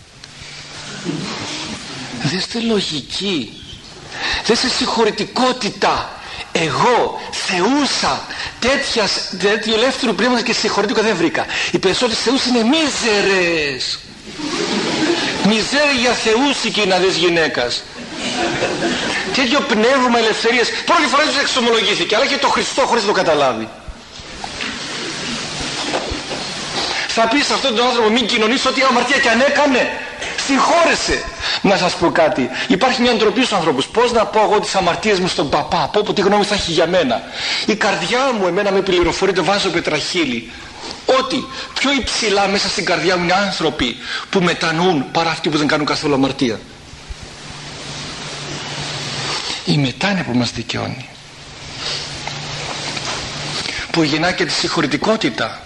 Δεν είστε λογική, δεν είστε συγχωρητικότητα. Εγώ θεούσα τέτοιας, τέτοιου ελεύθερου πνεύματος και συγχωρητικό δεν βρήκα. Οι περισσότεροι θεούς είναι μίζερες. Μιζέρια θεούσικη να δεις γυναίκας. Τέτοιο πνεύμα ελευθερίας πρώτη φορά τους εξομολογήθηκε, αλλά και το Χριστό χωρίς να το καταλάβει. Θα πεις σε αυτόν τον άνθρωπο μην κοινωνείς, ό,τι αμαρτία και αν έκανε συγχώρεσε. Να σας πω κάτι, υπάρχει μια ντροπή στους ανθρώπους. Πώς να πω εγώ τις αμαρτίες μου στον παπά, πω πω τι γνώμη θα έχει για μένα? Η καρδιά μου εμένα με πληροφορεί, το βάζω πετραχύλι, ότι πιο υψηλά μέσα στην καρδιά μου είναι άνθρωποι που μετανοούν παρά αυτοί που δεν κάνουν καθόλου αμαρτία. Η μετάνοια που μας δικαιώνει, που γεννά και τη συγχωρητικότητα.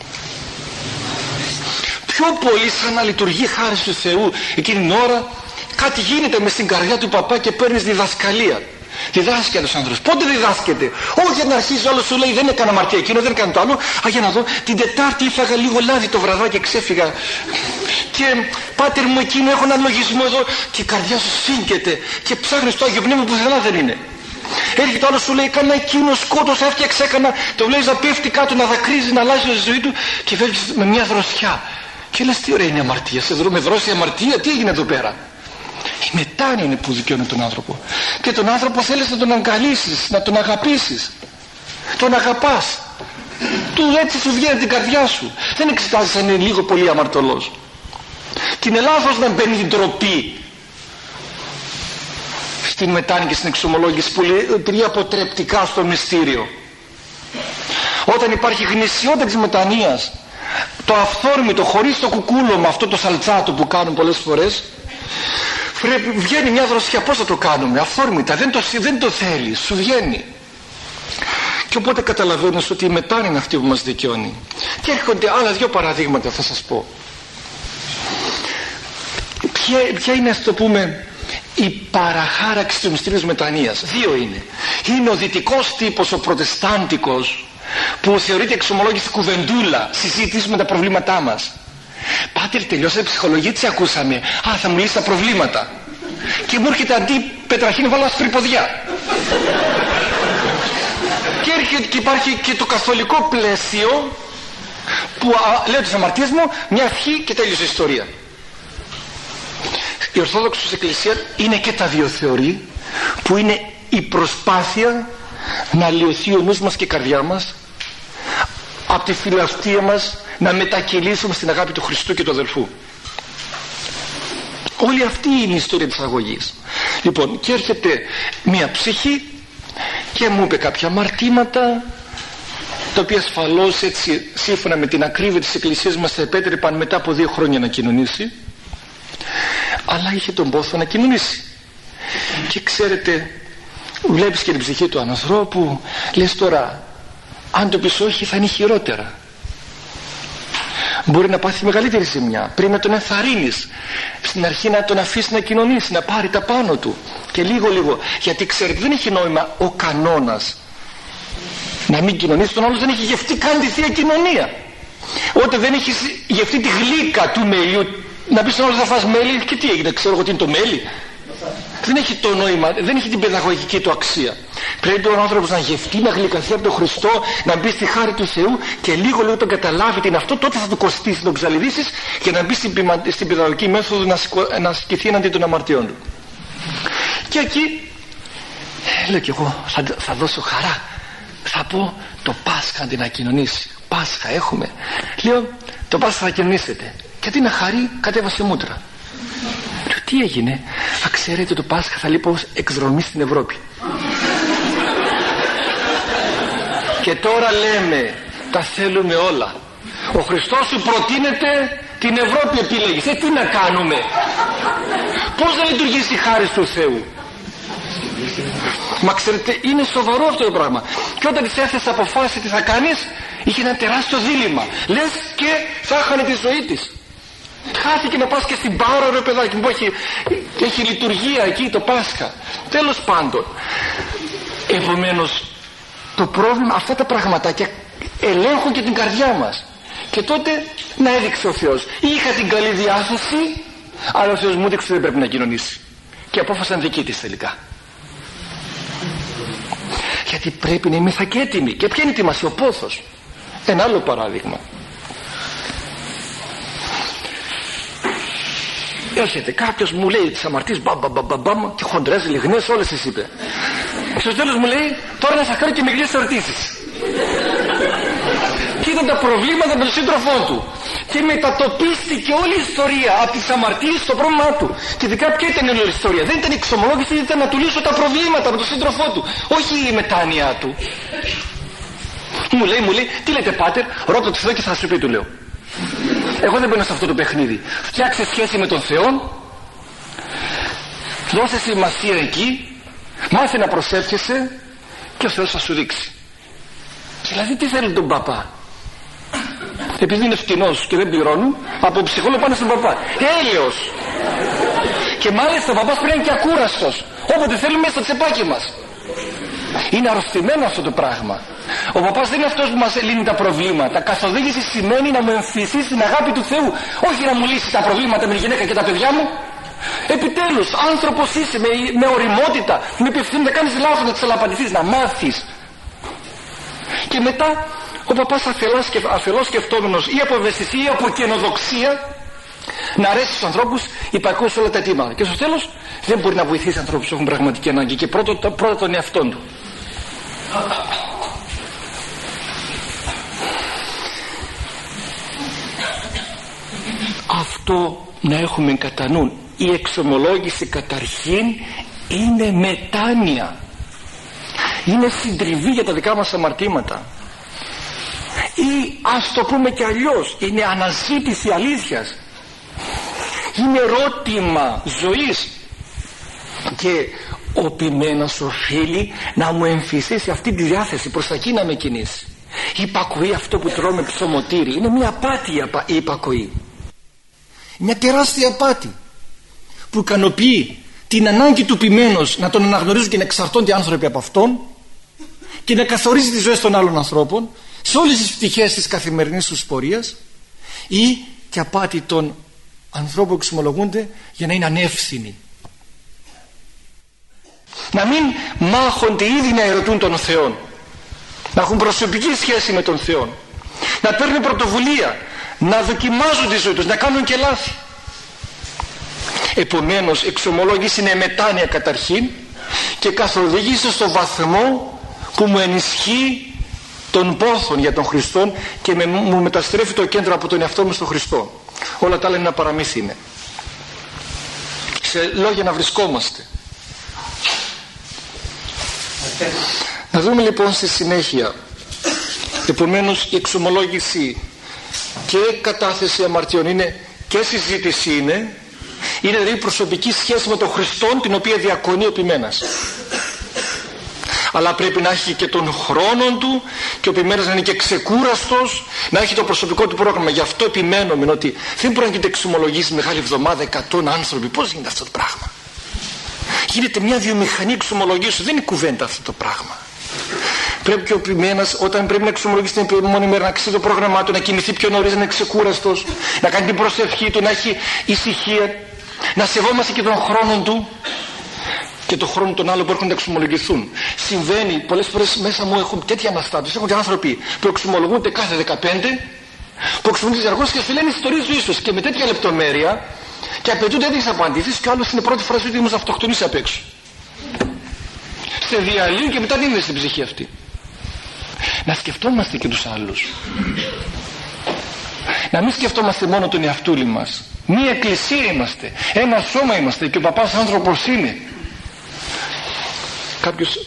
Πιο πολύ σαν να λειτουργεί χάρη του Θεού εκείνη την ώρα κάτι γίνεται μες στην καρδιά του παπά και παίρνεις διδασκαλία. Διδάσκεται τους άνθρωπους. Πότε διδάσκεται? Όχι για να αρχίσει όλο σου λέει δεν έκανα αμαρτία εκείνο, δεν έκανα το άλλο. Α, για να δω, την Τετάρτη έφαγα λίγο λάδι το βραδάκι και ξέφυγα. Και πάτερ μου εκείνο έχω ένα λογισμό εδώ. Και η καρδιά σου σύγκεται και ψάχνεις το Άγιο Πνεύμα που πουθενά δεν είναι. Έρχεται άλλο σου λέει έκανα εκείνο, σκότωσα, έφτιαξα, έκανα. Το βλέπεις να πέφτει κάτω, να δακρύζει, να αλλάζει τη ζωή του και βλέπεις με μια δροσιά. Και λες τι ωραία είναι η αμαρτία, σε δρούμε δρόση αμαρτία, τι έγινε εδώ πέρα? Η μετάνοια είναι που δικαιώνει τον άνθρωπο. Και τον άνθρωπο θέλεις να τον αγκαλίσεις, να τον αγαπήσεις. Τον αγαπάς. Του έτσι σου βγαίνει την καρδιά σου. Δεν εξετάζεις αν είναι λίγο πολύ αμαρτωλός. Και είναι λάθος να μπαίνει την ντροπή στην μετάνοια και στην εξομολόγηση που λειτουργεί αποτρεπτικά στο μυστήριο. Όταν υπάρχει γνησιότητα της μετανοίας, το αυθόρμητο χωρίς το κουκούλωμα, αυτό το σαλτσάτο που κάνουν πολλές φορές, βγαίνει μια δροσιά. Πώς θα το κάνουμε? Αυθόρμητα, δεν το, δεν το θέλεις, σου βγαίνει. Και οπότε καταλαβαίνεις ότι η μετάνοια είναι αυτή που μας δικαιώνει. Και έρχονται άλλα δύο παραδείγματα θα σας πω. Ποια, ποια είναι, ας το πούμε, η παραχάραξη του μυστηρίου της μετανοίας? Δύο είναι. Είναι ο δυτικός τύπος, ο προτεστάντικος, που θεωρείται εξομολόγηση κουβεντούλα, συζητήσουμε τα προβλήματά μας. Πάτερ, τελειώσατε ψυχολογία, τι ακούσαμε? Α, θα μου λύσει τα προβλήματα. Και μου έρχεται αντί πετραχίνη βάλω αστρυποδιά. Και έρχεται και υπάρχει και το καθολικό πλαίσιο που α, λέω τις αμαρτίες μου, μια ευχή και τέλειωσε η ιστορία. Η Ορθόδοξη Εκκλησία είναι και τα δύο θεωρεί, που είναι η προσπάθεια να λιωθεί ο νους μας και η καρδιά μας από τη φιλαυτία μας, να μετακυλήσουμε στην αγάπη του Χριστού και του αδελφού. Όλη αυτή είναι η ιστορία της αγωγής. Λοιπόν, και έρχεται μια ψυχή και μου είπε κάποια αμαρτήματα, τα οποία ασφαλώς έτσι σύμφωνα με την ακρίβεια της Εκκλησίας μας θα επέτρεπαν μετά από δύο χρόνια να κοινωνήσει, αλλά είχε τον πόθο να κοινωνήσει. Και ξέρετε, βλέπεις και την ψυχή του ανθρώπου, λες τώρα αν το πεις όχι θα είναι χειρότερα, μπορεί να πάθει μεγαλύτερη ζημιά. Πριν να τον ενθαρρύνεις στην αρχή, να τον αφήσει να κοινωνήσει, να πάρει τα πάνω του και λίγο λίγο, γιατί ξέρετε δεν έχει νόημα ο κανόνας να μην κοινωνήσει, τον άλλο δεν έχει γευτεί καν τη Θεία Κοινωνία. Όταν δεν έχει γευτεί τη γλύκα του μέλιου, να πεις στον άλλο θα φας μέλι και τι έγινε, ξέρω εγώ τι είναι το μέλι? Δεν έχει το νόημα, δεν έχει την παιδαγωγική του αξία. Πρέπει ο άνθρωπος να γευτεί, να γλυκαθεί από τον Χριστό, να μπει στη χάρη του Θεού και λίγο λίγο τον καταλάβει τι είναι αυτό, τότε θα του κοστίσει, τον ξαλιδίσεις και να μπει στην, στην παιδαγωγική μέθοδο να, να ασκηθεί εναντί των αμαρτιών του. Και εκεί λέω κι εγώ θα, θα δώσω χαρά, θα πω το Πάσχα αντί να κοινωνήσει. Πάσχα έχουμε. Λέω το Πάσχα θα κοινωνήσετε. Και τι να χαρεί, κατέβασε μούτρα. Λέω Τι έγινε? Α, ξέρετε, το Πάσχα θα λείπω εξδρομή στην Ευρώπη. Και τώρα λέμε, τα θέλουμε όλα. Ο Χριστός σου προτείνεται, την Ευρώπη επιλέγεις. Ε, τι να κάνουμε? Πώς θα λειτουργήσει η χάρη του Θεού? Μα ξέρετε, είναι σοβαρό αυτό το πράγμα. Και όταν της έθεσες αποφάσει τι θα κάνεις, είχε ένα τεράστιο δίλημμα. Λες και θα χάνε τη ζωή της. Χάθηκε να πας και στην Πάρο, ρε παιδάκι μου, έχει, έχει λειτουργία εκεί το Πάσχα. Τέλος πάντων, επομένως το πρόβλημα, αυτά τα πραγματάκια ελέγχουν και την καρδιά μας. Και τότε να έδειξε ο Θεός. Είχα την καλή διάθεση, αλλά ο Θεός μου έδειξε ότι δεν πρέπει να κοινωνήσει. Και απόφασαν δική της τελικά. Γιατί πρέπει να είμαστε και έτοιμοι. Και ποια είναι η ετοιμασία? Ο πόθος. Ένα άλλο παράδειγμα. Έρχεται κάποιος, μου λέει τις αμαρτίες, μπαμ μπαμ μπαμ μπαμ, και χοντρές, λιγνές, όλες τις είπε. Και στο τέλος μου λέει, τώρα να σας κάνω και μικρές ερωτήσεις. Και είδαν τα προβλήματα με τον σύντροφό του. Και μετατοπίστηκε όλη η ιστορία από τις αμαρτίες στο πρόβλημά του. Και ειδικά ποια ήταν η όλη η ιστορία? Δεν ήταν η εξομολόγηση, ήταν να του λύσω τα προβλήματα με τον σύντροφό του. Όχι η μετάνοια του. Μου λέει, μου λέει, τι λέτε πάτερ? Ρώτα το Θεό και θα σου πει, του λέω. Εγώ δεν μπαίνω σε αυτό το παιχνίδι. Φτιάξε σχέση με τον Θεό, δώσε σημασία εκεί, μάθε να προσεύχεσαι και ο Θεός θα σου δείξει. Δηλαδή τι θέλει τον παπά? Επειδή είναι φτηνός και δεν πληρώνουν, από ψυχόλογο πάνε στον παπά. Έλεος! Και μάλιστα ο παπάς πρέπει να είναι και ακούραστος. Όποτε θέλουμε μέσα στο τσεπάκι μας. Είναι αρρωστημένο αυτό το πράγμα. Ο παπάς δεν είναι αυτός που μας λύνει τα προβλήματα. Καθοδήγηση σημαίνει να μου εμφυσίσει την αγάπη του Θεού. Όχι να μου λύσει τα προβλήματα με τη γυναίκα και τα παιδιά μου. Επιτέλους, άνθρωπος είσαι, με, με ωριμότητα, με υπευθύνη, να κάνεις λάθος, να τις απαντηθείς, να μάθεις. Και μετά ο παπάς αφελώς σκεφτόμενος ή από ευαισθησία ή από καινοδοξία να αρέσει στους ανθρώπους, υπακούει σε όλα τα αιτήματα. Και στο τέλος δεν μπορεί να βοηθήσει ανθρώπους που έχουν πραγματική ανάγκη. Και πρώτα, πρώτα τον εαυτόν του. Αυτό να έχουμε κατά νου. Η εξομολόγηση καταρχήν είναι μετάνοια. Είναι συντριβή για τα δικά μας αμαρτήματα. Ή ας το πούμε και αλλιώς, είναι αναζήτηση αλήθειας. Είναι ερώτημα ζωής. Και ο ποιμένος οφείλει να μου εμφυσίσει αυτή τη διάθεση, προς τα εκεί να με κινήσει. Η υπακοή, αυτό που τρώμε ψωμοτήρι, είναι μια απάτη η υπακοή. Μια τεράστια απάτη που ικανοποιεί την ανάγκη του ποιμένος να τον αναγνωρίζουν και να εξαρτώνται οι άνθρωποι από αυτόν και να καθορίζει τις ζωές των άλλων ανθρώπων σε όλες τις πτυχές της καθημερινής τους πορείας, ή και απάτη των ανθρώπων που εξομολογούνται για να είναι ανεύθυνοι, να μην μάχονται ήδη να ερωτούν τον Θεό, να έχουν προσωπική σχέση με τον Θεό, να παίρνουν πρωτοβουλία, να δοκιμάζουν τη ζωή τους, να κάνουν και λάθη. Επομένως εξομολόγηση είναι μετάνοια καταρχήν και καθοδήγηση στο βαθμό που μου ενισχύει των πόθων για τον Χριστό και με, μου μεταστρέφει το κέντρο από τον εαυτό μου στον Χριστό. Όλα τα άλλα είναι ένα παραμύθι είναι. Σε λόγια να βρισκόμαστε. Να δούμε λοιπόν στη συνέχεια. Επομένως η εξομολόγηση και κατάθεση αμαρτιών είναι και συζήτηση είναι, είναι δηλαδή προσωπική σχέση με τον Χριστό, την οποία διακονεί ο ποιμένας. Αλλά πρέπει να έχει και τον χρόνο του και ο ποιμένας να είναι και ξεκούραστος, να έχει το προσωπικό του πρόγραμμα. Γι' αυτό επιμένουμε ότι δεν μπορεί να γίνεται εξομολογήσει μεγάλη εβδομάδα εκατό άνθρωποι. Πώς γίνεται αυτό το πράγμα? Γίνεται μια βιομηχανή εξομολογήσεων. Δεν είναι κουβέντα αυτό το πράγμα. Πρέπει και ο ποιμένας, όταν πρέπει να εξομολογήσει την επόμενη μέρα, να ξέρει το πρόγραμμά του, να κοιμηθεί πιο νωρίς, να είναι ξεκούραστος, να κάνει την προσευχή του, να έχει ησυχία, να σεβόμαστε και τον χρόνο του και τον χρόνο των άλλων που έρχονται να εξομολογηθούν. Συμβαίνει πολλές φορές μέσα μου, έχουν τέτοια αναστάτωση. Έχουν και άνθρωποι που εξομολογούνται κάθε δεκαπέντε, που εξομολογούνται διαρκώς και σου λένε ιστορίες ζωής τους και με τέτοια λεπτομέρεια και απαιτούνται τέτοιες απαντήσεις, και ο άλλος είναι πρώτη φορά ότι μας αυτοκτονήσει απ' έξω. Σε διαλύουν και μετά δεν είναι στην ψυχή αυτή. Να σκεφτόμαστε και τους άλλους. Να μην σκεφτόμαστε μόνο τον εαυτούλη μας. Μία εκκλησία είμαστε, ένα σώμα είμαστε και ο παπάς άνθρωπος είναι. Κάποιος...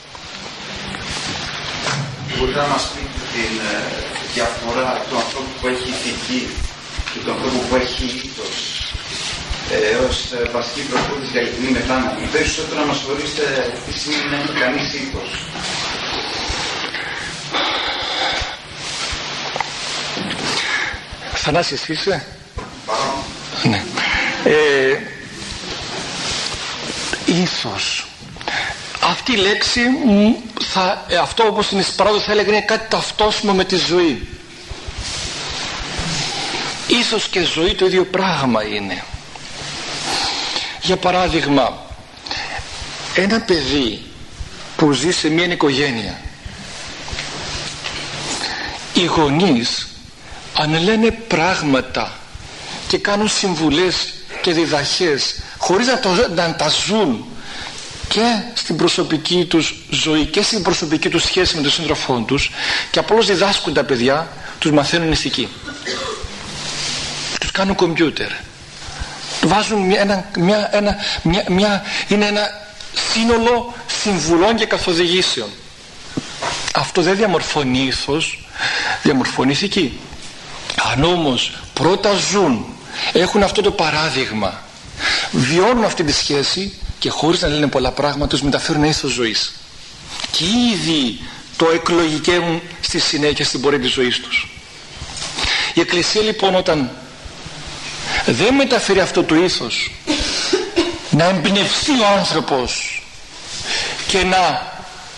Μπορείτε να μας πείτε την ε, διαφορά του ανθρώπου που έχει ηθική και του ανθρώπου που έχει ήθος ε, ως ε, βασική προπόθεση για αληθινή μετάνατη? Περισσότερο να μας χωρίσετε τι σημαίνει να έχει κανείς ήθος. Θανάση, εσύ είσαι? Παρόν. Ναι. Ε, ήθος. Αυτή η λέξη, θα, αυτό όπως είναι στην παράδοση θα έλεγα είναι κάτι ταυτόσιμο με τη ζωή. Ήθος και ζωή το ίδιο πράγμα είναι. Για παράδειγμα, ένα παιδί που ζει σε μια οικογένεια, οι γονείς αν λένε πράγματα και κάνουν συμβουλές και διδαχές χωρίς να, το, να τα ζουν και στην προσωπική τους ζωή και στην προσωπική τους σχέση με τον σύντροφό τους, και απλώς διδάσκουν τα παιδιά, τους μαθαίνουν ηθική, τους κάνουν κομπιούτερ, βάζουν μια, ένα, μια, ένα, μια, μια, είναι ένα σύνολο συμβουλών και καθοδηγήσεων. Αυτό δεν διαμορφώνει ήθος, διαμορφώνει ηθική. Αν όμως πρώτα ζουν, έχουν αυτό το παράδειγμα, βιώνουν αυτή τη σχέση και χωρίς να λένε πολλά πράγματα τους μεταφέρουν ήθος ζωής και ήδη το εκλογικεύουν στη συνέχεια στην πορεία της ζωής τους. Η Εκκλησία λοιπόν όταν δεν μεταφέρει αυτό το ήθος, να εμπνευστεί ο άνθρωπος και να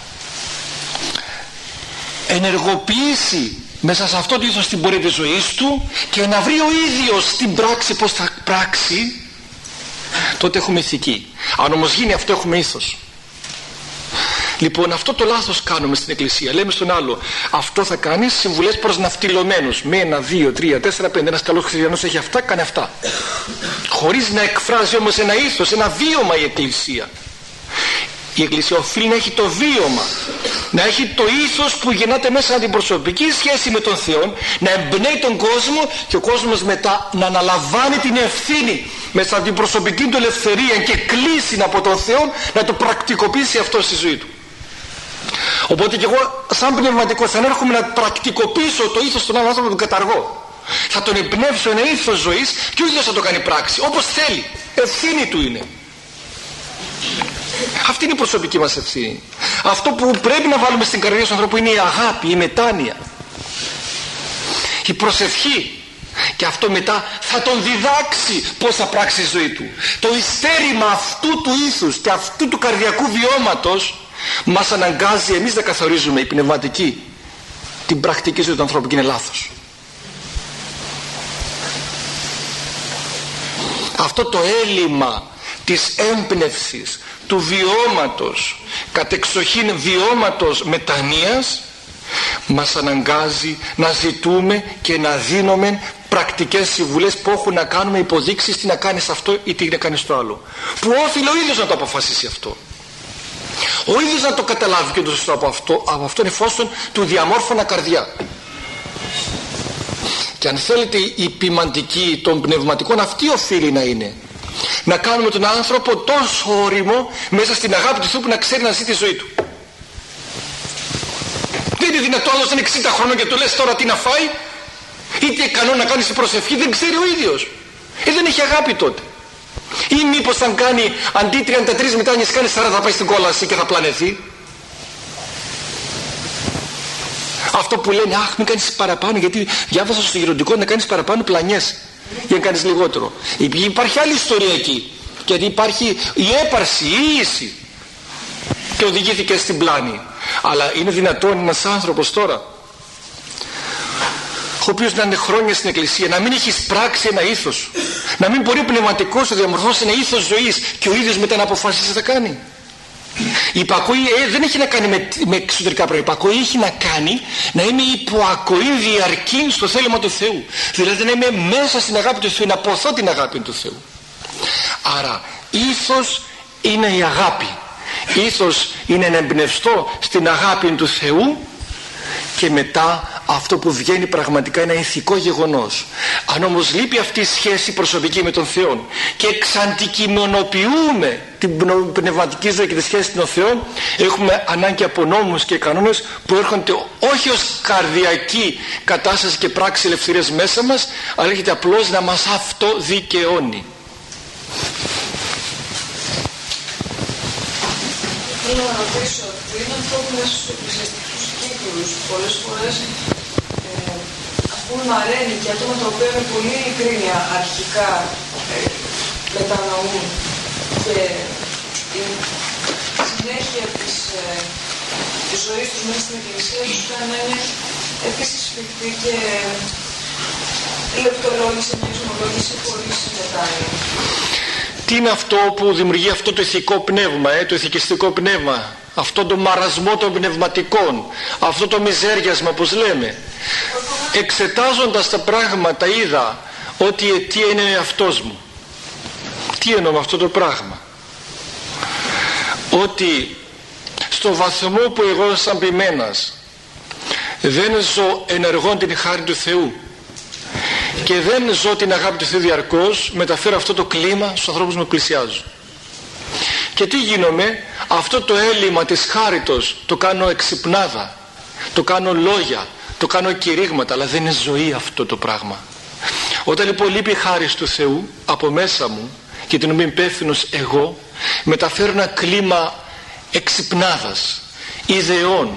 ενεργοποιήσει μέσα σε αυτό το ήθος την πορεία της ζωής του και να βρει ο ίδιος στην πράξη πως θα πράξει, τότε έχουμε ηθική. Αν όμως γίνει αυτό, έχουμε ήθος. Λοιπόν, αυτό το λάθος κάνουμε στην Εκκλησία. Λέμε στον άλλο, αυτό θα κάνεις, συμβουλές προς ναυτιλωμένους, με ένα, δύο, τρία, τέσσερα, πέντε. Ένας καλός χριστιανός έχει αυτά, κάνει αυτά, χωρίς να εκφράζει όμως ένα ήθος, ένα βίωμα η Εκκλησία. Η Εκκλησία οφείλει να έχει το βίωμα, να έχει το ήθος που γεννάται μέσα από την προσωπική σχέση με τον Θεό, να εμπνέει τον κόσμο και ο κόσμος μετά να αναλαμβάνει την ευθύνη μέσα από την προσωπική του ελευθερία και κλίση από τον Θεό να το πρακτικοποιήσει αυτό στη ζωή του. Οπότε και εγώ σαν πνευματικός αν έρχομαι να πρακτικοποιήσω το ήθος των άλλων άνθρωπων, τον καταργώ. Θα τον εμπνεύσω ένα ήθος ζωής και ο ίδιος θα το κάνει πράξη όπως θέλει, ευθύνη του είναι. Αυτή είναι η προσωπική μας ευθύνη. Αυτό που πρέπει να βάλουμε στην καρδιά του ανθρώπου είναι η αγάπη, η μετάνοια, η προσευχή, και αυτό μετά θα τον διδάξει πως θα πράξει η ζωή του. Το ειστέρημα αυτού του ήθους και αυτού του καρδιακού βιώματος μας αναγκάζει εμείς να καθορίζουμε η πνευματική την πρακτική ζωή του ανθρώπου, και είναι λάθος. Αυτό το έλλειμμα της έμπνευσης, του βιώματος, κατεξοχήν βιώματος μετανοίας, μας αναγκάζει να ζητούμε και να δίνουμε πρακτικές συμβουλές που έχουν να κάνουμε υποδείξεις τι να κάνεις αυτό ή τι να κάνεις το άλλο, που όφιλε ο ίδιος να το αποφασίσει αυτό, ο ίδιος να το καταλάβει και το σωστό από αυτό, από αυτόν εφόσον του διαμόρφωνα καρδιά. Και αν θέλετε η ποιμαντική των πνευματικών αυτή οφείλει να είναι να κάνουμε τον άνθρωπο τόσο όριμο μέσα στην αγάπη του Θεού που να ξέρει να ζει τη ζωή του. Δεν είναι δυνατόν άλλος είναι εξήντα χρόνων και του λες τώρα τι να φάει ή τι ικανό να κάνει την προσευχή, δεν ξέρει ο ίδιος. Ε, δεν έχει αγάπη τότε. Ή μήπως θα κάνει αντί τριάντα τρεις μετάνοιες κάνει σαράντα, θα πάει στην κόλαση και θα πλανεθεί. Αυτό που λένε, αχ μην κάνεις παραπάνω, γιατί διάβασα στο γεροντικό να κάνεις παραπάνω πλανιές για να κάνεις λιγότερο. Υπάρχει άλλη ιστορία εκεί, γιατί υπάρχει η έπαρση, η ίηση και οδηγήθηκε στην πλάνη. Αλλά είναι δυνατόν ένας άνθρωπος τώρα, ο οποίος να είναι χρόνια στην Εκκλησία, να μην έχει πράξει ένα ήθος, να μην μπορεί πνευματικός να διαμορφώσει ένα ήθος ζωής και ο ίδιος μετά να αποφασίσει τι θα κάνει? Η υπακοή ε, δεν έχει να κάνει με, με εξωτερικά πράγματα. Η υπακοή έχει να κάνει να είμαι υποακοή διαρκή στο θέλημα του Θεού. Δηλαδή να είμαι μέσα στην αγάπη του Θεού, να ποθώ την αγάπη του Θεού. Άρα ήθος είναι η αγάπη. Ήθος είναι να εμπνευστώ στην αγάπη του Θεού και μετά αυτό που βγαίνει πραγματικά ένα ηθικό γεγονός. Αν όμως λείπει αυτή η σχέση προσωπική με τον Θεό και εξαντικειμενοποιούμε την πνευματική ζωή και τη σχέση με τον Θεό, έχουμε ανάγκη από νόμους και κανόνες που έρχονται όχι ως καρδιακή κατάσταση και πράξη ελευθερίας μέσα μας, αλλά έρχεται απλώς να μας αυτοδικαιώνει. Θέλω να ρωτήσω, είναι αυτό που μέσα στους εκκλησιαστικούς κύκλους πολλές φορές ε, ας πούμε μαραίνει και άτομα τα οποία με πολύ ειλικρίνεια αρχικά ε, μετανοούν και η συνέχεια της, ε, της ζωής τους μέσα στην εκκλησία τους κάνει να είναι επίσης σφιχτή και λεπτολόγηση, μια εξομολόγηση πολύ συμμετάλληλη. Τι είναι αυτό που δημιουργεί αυτό το ηθικό πνεύμα, ε, το ηθικιστικό πνεύμα, αυτό το μαρασμό των πνευματικών, αυτό το μιζέριασμα όπως λέμε? Εξετάζοντας τα πράγματα είδα ότι η αιτία είναι ο εαυτός μου. Τι εννοώ με αυτό το πράγμα? Ότι στο βαθμό που εγώ σαν ποιμένας δεν ζω ενεργών την χάρη του Θεού και δεν ζω την αγάπη του Θεού διαρκώς, μεταφέρω αυτό το κλίμα στους ανθρώπους που πλησιάζουν. Και τι γίνομαι? Αυτό το έλλειμμα της χάριτος το κάνω εξυπνάδα, το κάνω λόγια, το κάνω κηρύγματα, αλλά δεν είναι ζωή αυτό το πράγμα. Όταν λοιπόν λείπει η χάρη του Θεού από μέσα μου και την οποία είμαι υπεύθυνος εγώ, μεταφέρω ένα κλίμα εξυπνάδας, ιδεών,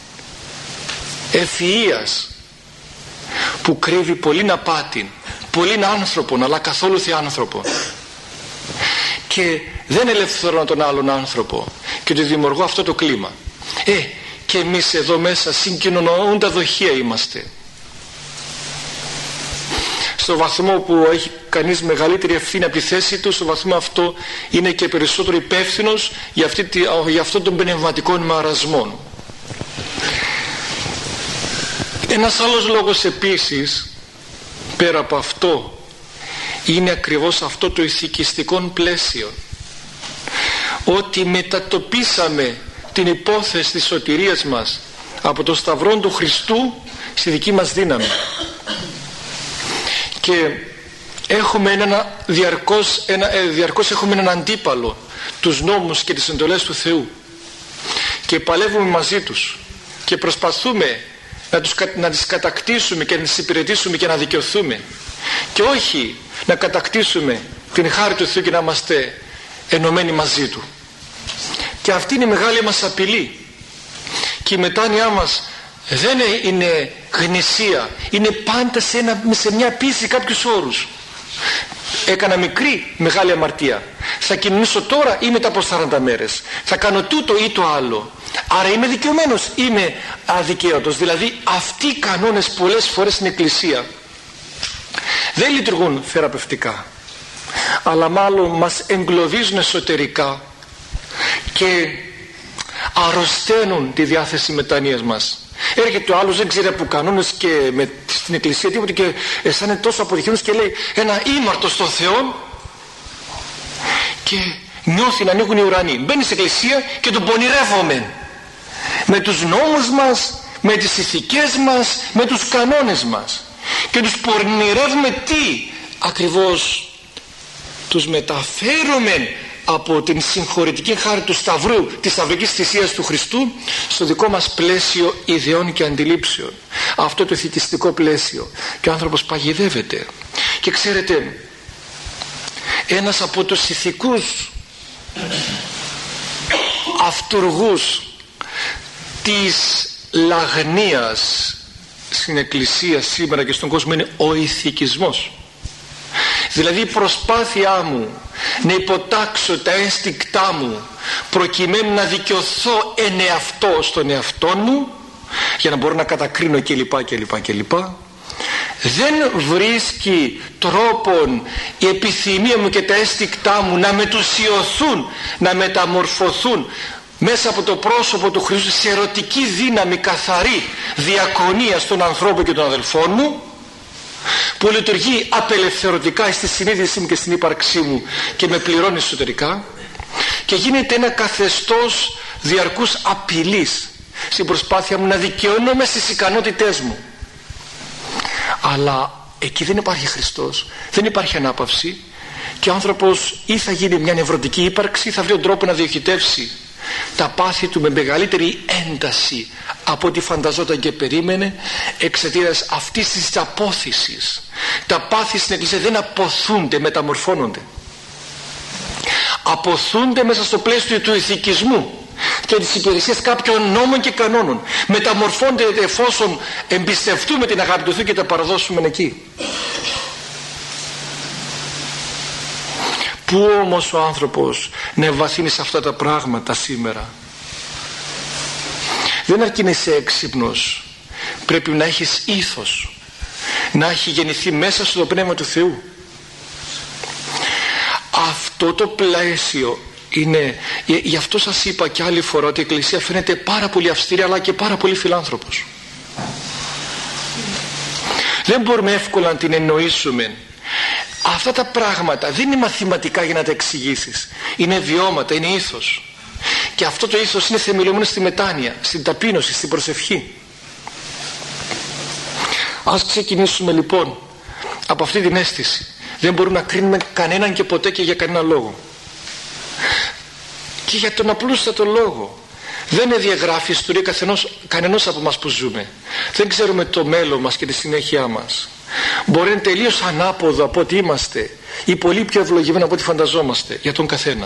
ευφυΐας, που κρύβει πολλήν απάτη, πολλήν άνθρωπον, αλλά καθόλου θεάνθρωπο, και δεν ελευθερώνω τον άλλον άνθρωπο και του δημιουργώ αυτό το κλίμα. Ε, και εμείς εδώ μέσα συγκοινωνούντα δοχεία είμαστε. Στο βαθμό που έχει κανείς μεγαλύτερη ευθύνη από τη θέση του, στο βαθμό αυτό είναι και περισσότερο υπεύθυνος για, αυτή, για αυτόν τον πνευματικό μαρασμό. Ένας άλλος λόγος επίσης πέρα από αυτό είναι ακριβώς αυτό το ηθικιστικό πλαίσιο, ότι μετατοπίσαμε την υπόθεση της σωτηρίας μας από το σταυρό του Χριστού στη δική μας δύναμη και έχουμε ένα διαρκώς, ένα, ε, διαρκώς έχουμε έναν αντίπαλο, τους νόμους και τις εντολές του Θεού, και παλεύουμε μαζί τους και προσπαθούμε να, τους, να τις κατακτήσουμε και να τις υπηρετήσουμε και να δικαιωθούμε, και όχι να κατακτήσουμε την χάρη του Θεού και να είμαστε ενωμένοι μαζί Του. Και αυτή είναι η μεγάλη μας απειλή, και η μετάνοιά μας δεν είναι γνησία, είναι πάντα σε, ένα, σε μια πίεση κάποιους όρους. Έκανα μικρή μεγάλη αμαρτία, θα κοινωνήσω τώρα ή μετά από σαράντα μέρες, θα κάνω τούτο ή το άλλο, άρα είμαι δικαιωμένος, είμαι αδικαίωτος. Δηλαδή αυτοί οι κανόνες πολλές φορές στην Εκκλησία δεν λειτουργούν θεραπευτικά, αλλά μάλλον μας εγκλωβίζουν εσωτερικά και αρρωσταίνουν τη διάθεση μετανοίας μας. Έρχεται ο άλλος, δεν ξέρει από κανόνες και με, στην Εκκλησία τίποτα, και αισθάνεται τόσο αποτυχημένος και λέει ένα ήμαρτο στο Θεό, και νιώθει να ανοίγουν οι ουρανοί. Μπαίνει στην Εκκλησία και τον πονηρεύομαι με τους νόμους μας, με τις ηθικές μας, με τους κανόνες μας, και τους πονηρεύουμε τι? Ακριβώς τους μεταφέρουμε από την συγχωρητική χάρη του Σταυρού, της σταυρικής θυσίας του Χριστού, στο δικό μας πλαίσιο ιδεών και αντιλήψεων, αυτό το ηθικιστικό πλαίσιο, και ο άνθρωπος παγιδεύεται. Και ξέρετε, ένας από τους ηθικούς αυτουργούς της λαγνίας στην Εκκλησία σήμερα και στον κόσμο είναι ο ηθικισμός. Δηλαδή η προσπάθειά μου να υποτάξω τα ένστικτά μου προκειμένου να δικαιωθώ εν εαυτό στον εαυτό μου, για να μπορώ να κατακρίνω κλπ κλπ κλπ, δεν βρίσκει τρόπον η επιθυμία μου και τα ένστικτά μου να μετουσιωθούν, να μεταμορφωθούν μέσα από το πρόσωπο του Χριστού σε ερωτική δύναμη καθαρή διακονία στον ανθρώπο και των αδελφών μου, που λειτουργεί απελευθερωτικά στη συνείδησή μου και στην ύπαρξή μου και με πληρώνει εσωτερικά, και γίνεται ένα καθεστώς διαρκούς απειλής στην προσπάθεια μου να δικαιώνομαι στις ικανότητές μου. Αλλά εκεί δεν υπάρχει Χριστός, δεν υπάρχει ανάπαυση, και ο άνθρωπος ή θα γίνει μια νευρωτική ύπαρξη, θα βρει τον τρόπο να διοχετεύσει τα πάθη του με μεγαλύτερη ένταση από ό,τι φανταζόταν και περίμενε, εξαιτίας αυτής της απόθυσης. Τα πάθη στην Εκκλησία δεν αποθούνται, μεταμορφώνονται. Αποθούνται μέσα στο πλαίσιο του ηθικισμού και της υπηρεσίας κάποιων νόμων και κανόνων. Μεταμορφώνται εφόσον εμπιστευτούμε την αγάπη του Θεού και τα παραδώσουμε εκεί. Πού όμως ο άνθρωπος να ευαθύνει σε αυτά τα πράγματα σήμερα? Δεν αρκεί να είσαι έξυπνος, πρέπει να έχεις ήθος, να έχει γεννηθεί μέσα στο πνεύμα του Θεού. Αυτό το πλαίσιο είναι, γι' αυτό σας είπα και άλλη φορά ότι η Εκκλησία φαίνεται πάρα πολύ αυστηρή αλλά και πάρα πολύ φιλάνθρωπος. Δεν μπορούμε εύκολα να την εννοήσουμε. Αυτά τα πράγματα δεν είναι μαθηματικά για να τα εξηγήσεις, είναι βιώματα, είναι ήθος, και αυτό το ήθος είναι θεμελιωμένο στη μετάνοια, στην ταπείνωση, στην προσευχή. Ας ξεκινήσουμε λοιπόν από αυτή την αίσθηση. Δεν μπορούμε να κρίνουμε κανέναν και ποτέ και για κανένα λόγο, και για τον απλούστατο λόγο δεν είναι διαγράφει ιστορία καθενός, κανενός από μας που ζούμε. Δεν ξέρουμε το μέλλον μας και τη συνέχεια μας. Μπορεί να είναι τελείως ανάποδο από ό,τι είμαστε ή πολύ πιο ευλογημένο από ό,τι φανταζόμαστε για τον καθένα.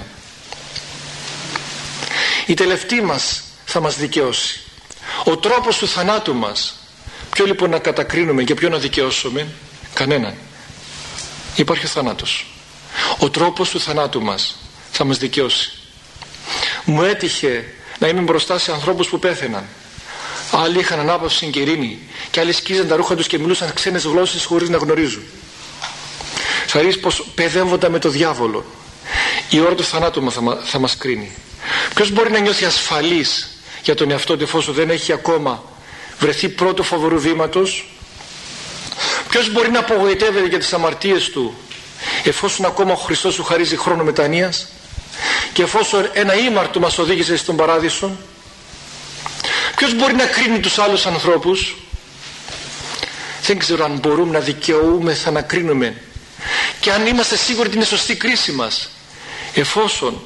Η τελευταία μας θα μας δικαιώσει. Ο τρόπος του θανάτου μας, ποιο λοιπόν να κατακρίνουμε και ποιο να δικαιώσουμε? Κανέναν. Υπάρχει ο θάνατος. Ο τρόπος του θανάτου μας θα μας δικαιώσει. Μου έτυχε να είμαι μπροστά σε ανθρώπους που πέθαιναν. Άλλοι είχαν ανάπαυση και ειρήνη, και άλλοι σκίζαν τα ρούχα τους και μιλούσαν ξένες γλώσσες χωρίς να γνωρίζουν. Θα δεις πως παιδεύονταν με το διάβολο. Η ώρα του θανάτου μας θα, θα μας κρίνει. Ποιος μπορεί να νιώθει ασφαλής για τον εαυτό του εφόσον δεν έχει ακόμα βρεθεί πρώτο φοβερού βήματος? Ποιος μπορεί να απογοητεύεται για τις αμαρτίες του εφόσον ακόμα ο Χριστός σου χαρίζει χρόνο μετανοίας και εφόσον ένα ήμαρτο μας οδήγησε στον παράδεισο? Ποιος μπορεί να κρίνει τους άλλους ανθρώπους? Δεν ξέρω αν μπορούμε να δικαιούμεθα να κρίνουμε, και αν είμαστε σίγουροι ότι είναι σωστή κρίση μας, εφόσον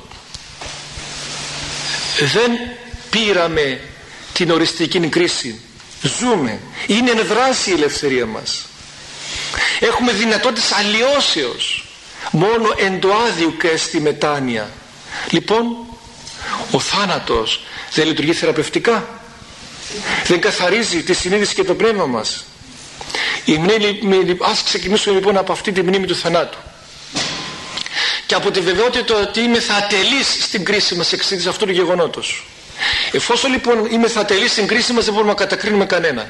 δεν πήραμε την οριστική κρίση. Ζούμε, είναι εν δράση η ελευθερία μας. Έχουμε δυνατότητες αλλοιώσεως, μόνο εν το άδειου και στη μετάνοια. Λοιπόν, ο θάνατος δεν λειτουργεί θεραπευτικά? Δεν καθαρίζει τη συνείδηση και το πνεύμα μας? Η μνήμη, ας ξεκινήσουμε λοιπόν από αυτή τη μνήμη του θανάτου και από τη βεβαιότητα ότι είμαι θα ατελείς στην κρίση μας εξαιτίας αυτού του γεγονότος. Εφόσον λοιπόν είμαι θα ατελείς στην κρίση μας, δεν μπορούμε να κατακρίνουμε κανέναν.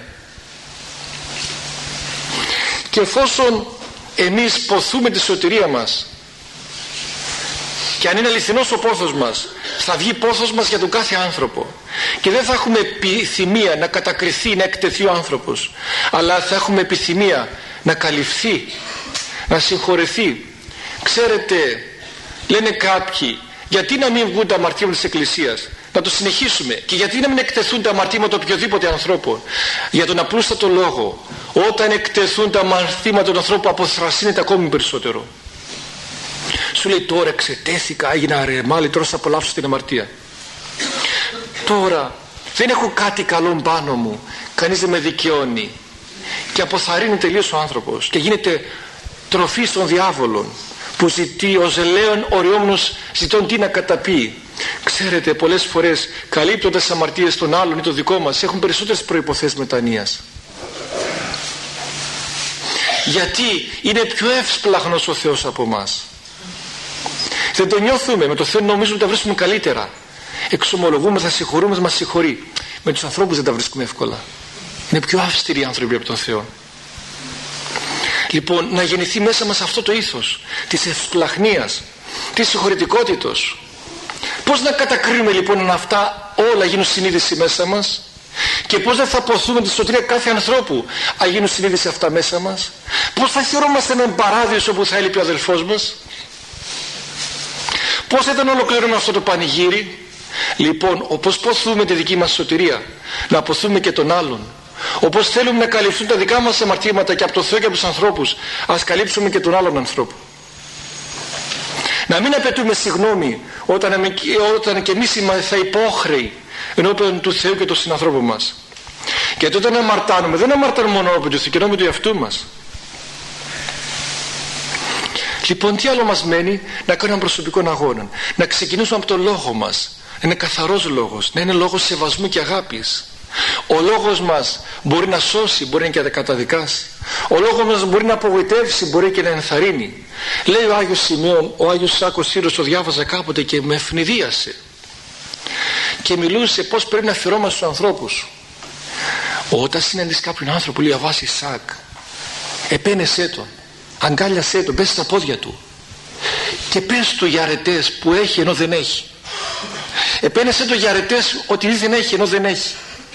Και εφόσον εμείς ποθούμε τη σωτηρία μας, και αν είναι αληθινός ο πόθος μας, θα βγει πόθος μας για τον κάθε άνθρωπο, και δεν θα έχουμε επιθυμία να κατακριθεί, να εκτεθεί ο άνθρωπος, αλλά θα έχουμε επιθυμία να καλυφθεί, να συγχωρεθεί. Ξέρετε, λένε κάποιοι, γιατί να μην βγουν τα αμαρτήματα της Εκκλησίας? Να το συνεχίσουμε. Και γιατί να μην εκτεθούν τα αμαρτήματα οποιοδήποτε ανθρώπου? Για τον απλούστατο λόγο, όταν εκτεθούν τα αμαρτήματα των ανθρώπων, αποθρασύνεται ακόμη περισσότερο. Σου λέει, τώρα εξετέθηκα, έγινα ρεμάλι, τώρα θα απολαύσω την αμαρτία. Τώρα δεν έχω κάτι καλό πάνω μου, κανείς δεν με δικαιώνει, και αποθαρρύνει τελείως ο άνθρωπος και γίνεται τροφή στον διάβολο, που ζητεί ως ελαίον οριόμενος ζητών τι να καταπεί. Ξέρετε, πολλές φορές καλύπτοντας τις αμαρτίες των άλλων ή το δικό μας, έχουν περισσότερες προϋποθέσεις μετανοίας. Γιατί είναι πιο εύσπλαχνος ο Θεός από μας. Δεν το νιώθουμε. Με το Θεό νομίζουμε ότι τα βρίσκουμε καλύτερα. Εξομολογούμε, θα συγχωρούμε, μας συγχωρεί. Με τους ανθρώπους δεν τα βρίσκουμε εύκολα. Είναι πιο αυστηροί άνθρωποι από τον Θεό. Λοιπόν, να γεννηθεί μέσα μας αυτό το ήθος της ευσπλαχνίας, της συγχωρητικότητος. Πώς να κατακρίνουμε λοιπόν αν αυτά όλα γίνουν συνείδηση μέσα μας? Και πώς δεν θα ποθούμε τη σωτηρία κάθε ανθρώπου αν γίνουν συνείδηση αυτά μέσα μας? Πώς θα χαιρόμαστε έναν παράδεισο που θα έλειπε ο αδελφός μας? Πώς θα ήταν ολοκληρώνω αυτό το πανηγύρι? Λοιπόν, όπως ποθούμε τη δική μας σωτηρία, να ποθούμε και τον άλλον, Όπως θέλουμε να καλυφθούν τα δικά μας αμαρτήματα και από το Θεό και από τους ανθρώπους, ας καλύψουμε και τον άλλον ανθρώπο. Να μην απαιτούμε συγγνώμη όταν, όταν και εμείς είμαστε υπόχρεοι ενώπιον του Θεού και των συνανθρώπων μας. Γιατί όταν αμαρτάνουμε, δεν αμαρτάνουμε μόνο ενώπιον του Θεού και ενώπιον του εαυτού μας. Λοιπόν, τι άλλο μας μένει? Να κάνουμε έναν προσωπικό αγώνα. Να ξεκινήσουμε από τον λόγο μας. Να είναι καθαρός λόγος, να είναι λόγος σεβασμού και αγάπης. Ο λόγος μας μπορεί να σώσει, μπορεί και να καταδικάσει. Ο λόγος μας μπορεί να απογοητεύσει, μπορεί και να ενθαρρύνει. Λέει ο Άγιος Σημείων, ο Άγιος Σάκος Σύρος, το διάβαζα κάποτε και με ευνηδίασε. Και μιλούσε πώς πρέπει να φερόμαστε στους ανθρώπους. Όταν συναντήσεις κάποιον άνθρωπο, λέει Αβάς Ισάκ, επένεσέ τον, αγκάλιασέ τον, πες στα πόδια του και πες του για αρετές που έχει ενώ δεν έχει. Επένεσέ τον για αρετές ότι δεν έχει ενώ δεν έχει.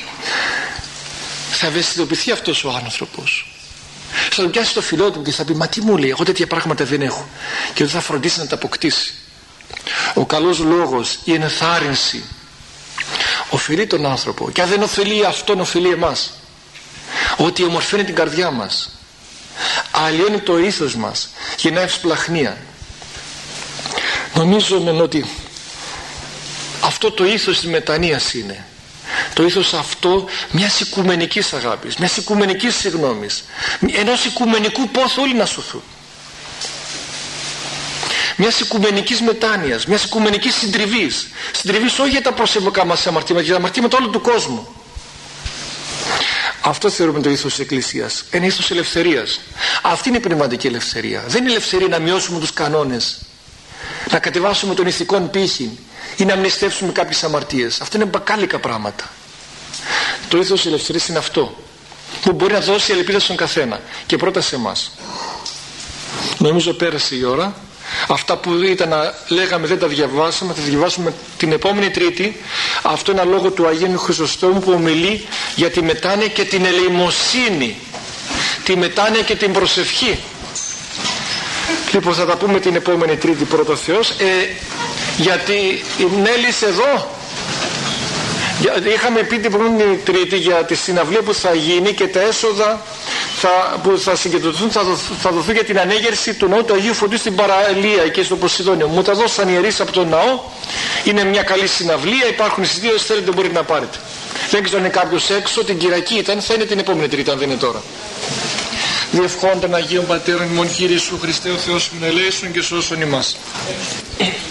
Θα ευαισθητοποιηθεί αυτός ο άνθρωπος. Θα τον πιάσει το φιλότιμο και θα πει, μα τι μου λέει, εγώ τέτοια πράγματα δεν έχω. Και δεν θα φροντίσει να τα αποκτήσει. Ο καλός λόγος, η ενθάρρυνση ωφελεί τον άνθρωπο, και αν δεν ωφελεί αυτόν, ωφελεί εμάς. Ότι ομορφαίνει την καρδιά μας, αλλοιώνει το ήθος μας, γεννάει ευσπλαχνία. Νομίζουμε ότι αυτό το ήθος της μετανοίας είναι το ήθος αυτό μιας οικουμενικής αγάπης, μιας οικουμενικής συγγνώμης, ενός οικουμενικού πόθου όλοι να σωθούν, μιας οικουμενικής μετάνοιας, μιας οικουμενικής συντριβής. Συντριβής όχι για τα προσωπικά μας αμαρτήματα, για τα αμαρτήματα όλου του κόσμου. Αυτό θεωρούμε το ήθος της Εκκλησίας. Ένα ήθος ελευθερίας. Αυτή είναι η πνευματική ελευθερία. Δεν είναι ελευθερία να μειώσουμε τους κανόνες, να κατεβάσουμε τον ηθικών πύχη ή να αμνηστεύσουμε κάποιες αμαρτίες. Αυτά είναι μπακάλικα πράγματα. Το ήθος της ελευθερίας είναι αυτό που μπορεί να δώσει ελπίδα στον καθένα, και πρώτα σε εμάς. Νομίζω πέρασε η ώρα. Αυτά που ήταν να λέγαμε δεν τα διαβάσαμε, θα τα διαβάσουμε την επόμενη Τρίτη. Αυτό είναι ένα λόγο του Αγίου Χρυσοστόμου που ομιλεί για τη μετάνοια και την ελεημοσύνη, τη μετάνοια και την προσευχή. Λοιπόν, θα τα πούμε την επόμενη Τρίτη πρώτο Θεός. ε, γιατί η Νέλης εδώ είχαμε πει την επόμενη Τρίτη για τη συναυλία που θα γίνει και τα έσοδα θα, που θα συγκεντρωθούν θα, δοθ, θα δοθούν για την ανέγερση του ναού του Αγίου Φωτίου στην παραλία και στο Ποσειδόνιο. Μου τα δώσαν ιερείς από τον ναό. Είναι μια καλή συναυλία, υπάρχουν εισιτήρια, θέλετε μπορείτε να πάρετε. Δεν ξέρω αν είναι κάποιος έξω, την Κυριακή ήταν, θα είναι την επόμενη Τρίτη αν δεν είναι τώρα. Διευχών των Αγίων Πατέρων ημών, Κύριε Ιησού Χριστέ ο Θεός ημών ελέησον και σώσον ημάς.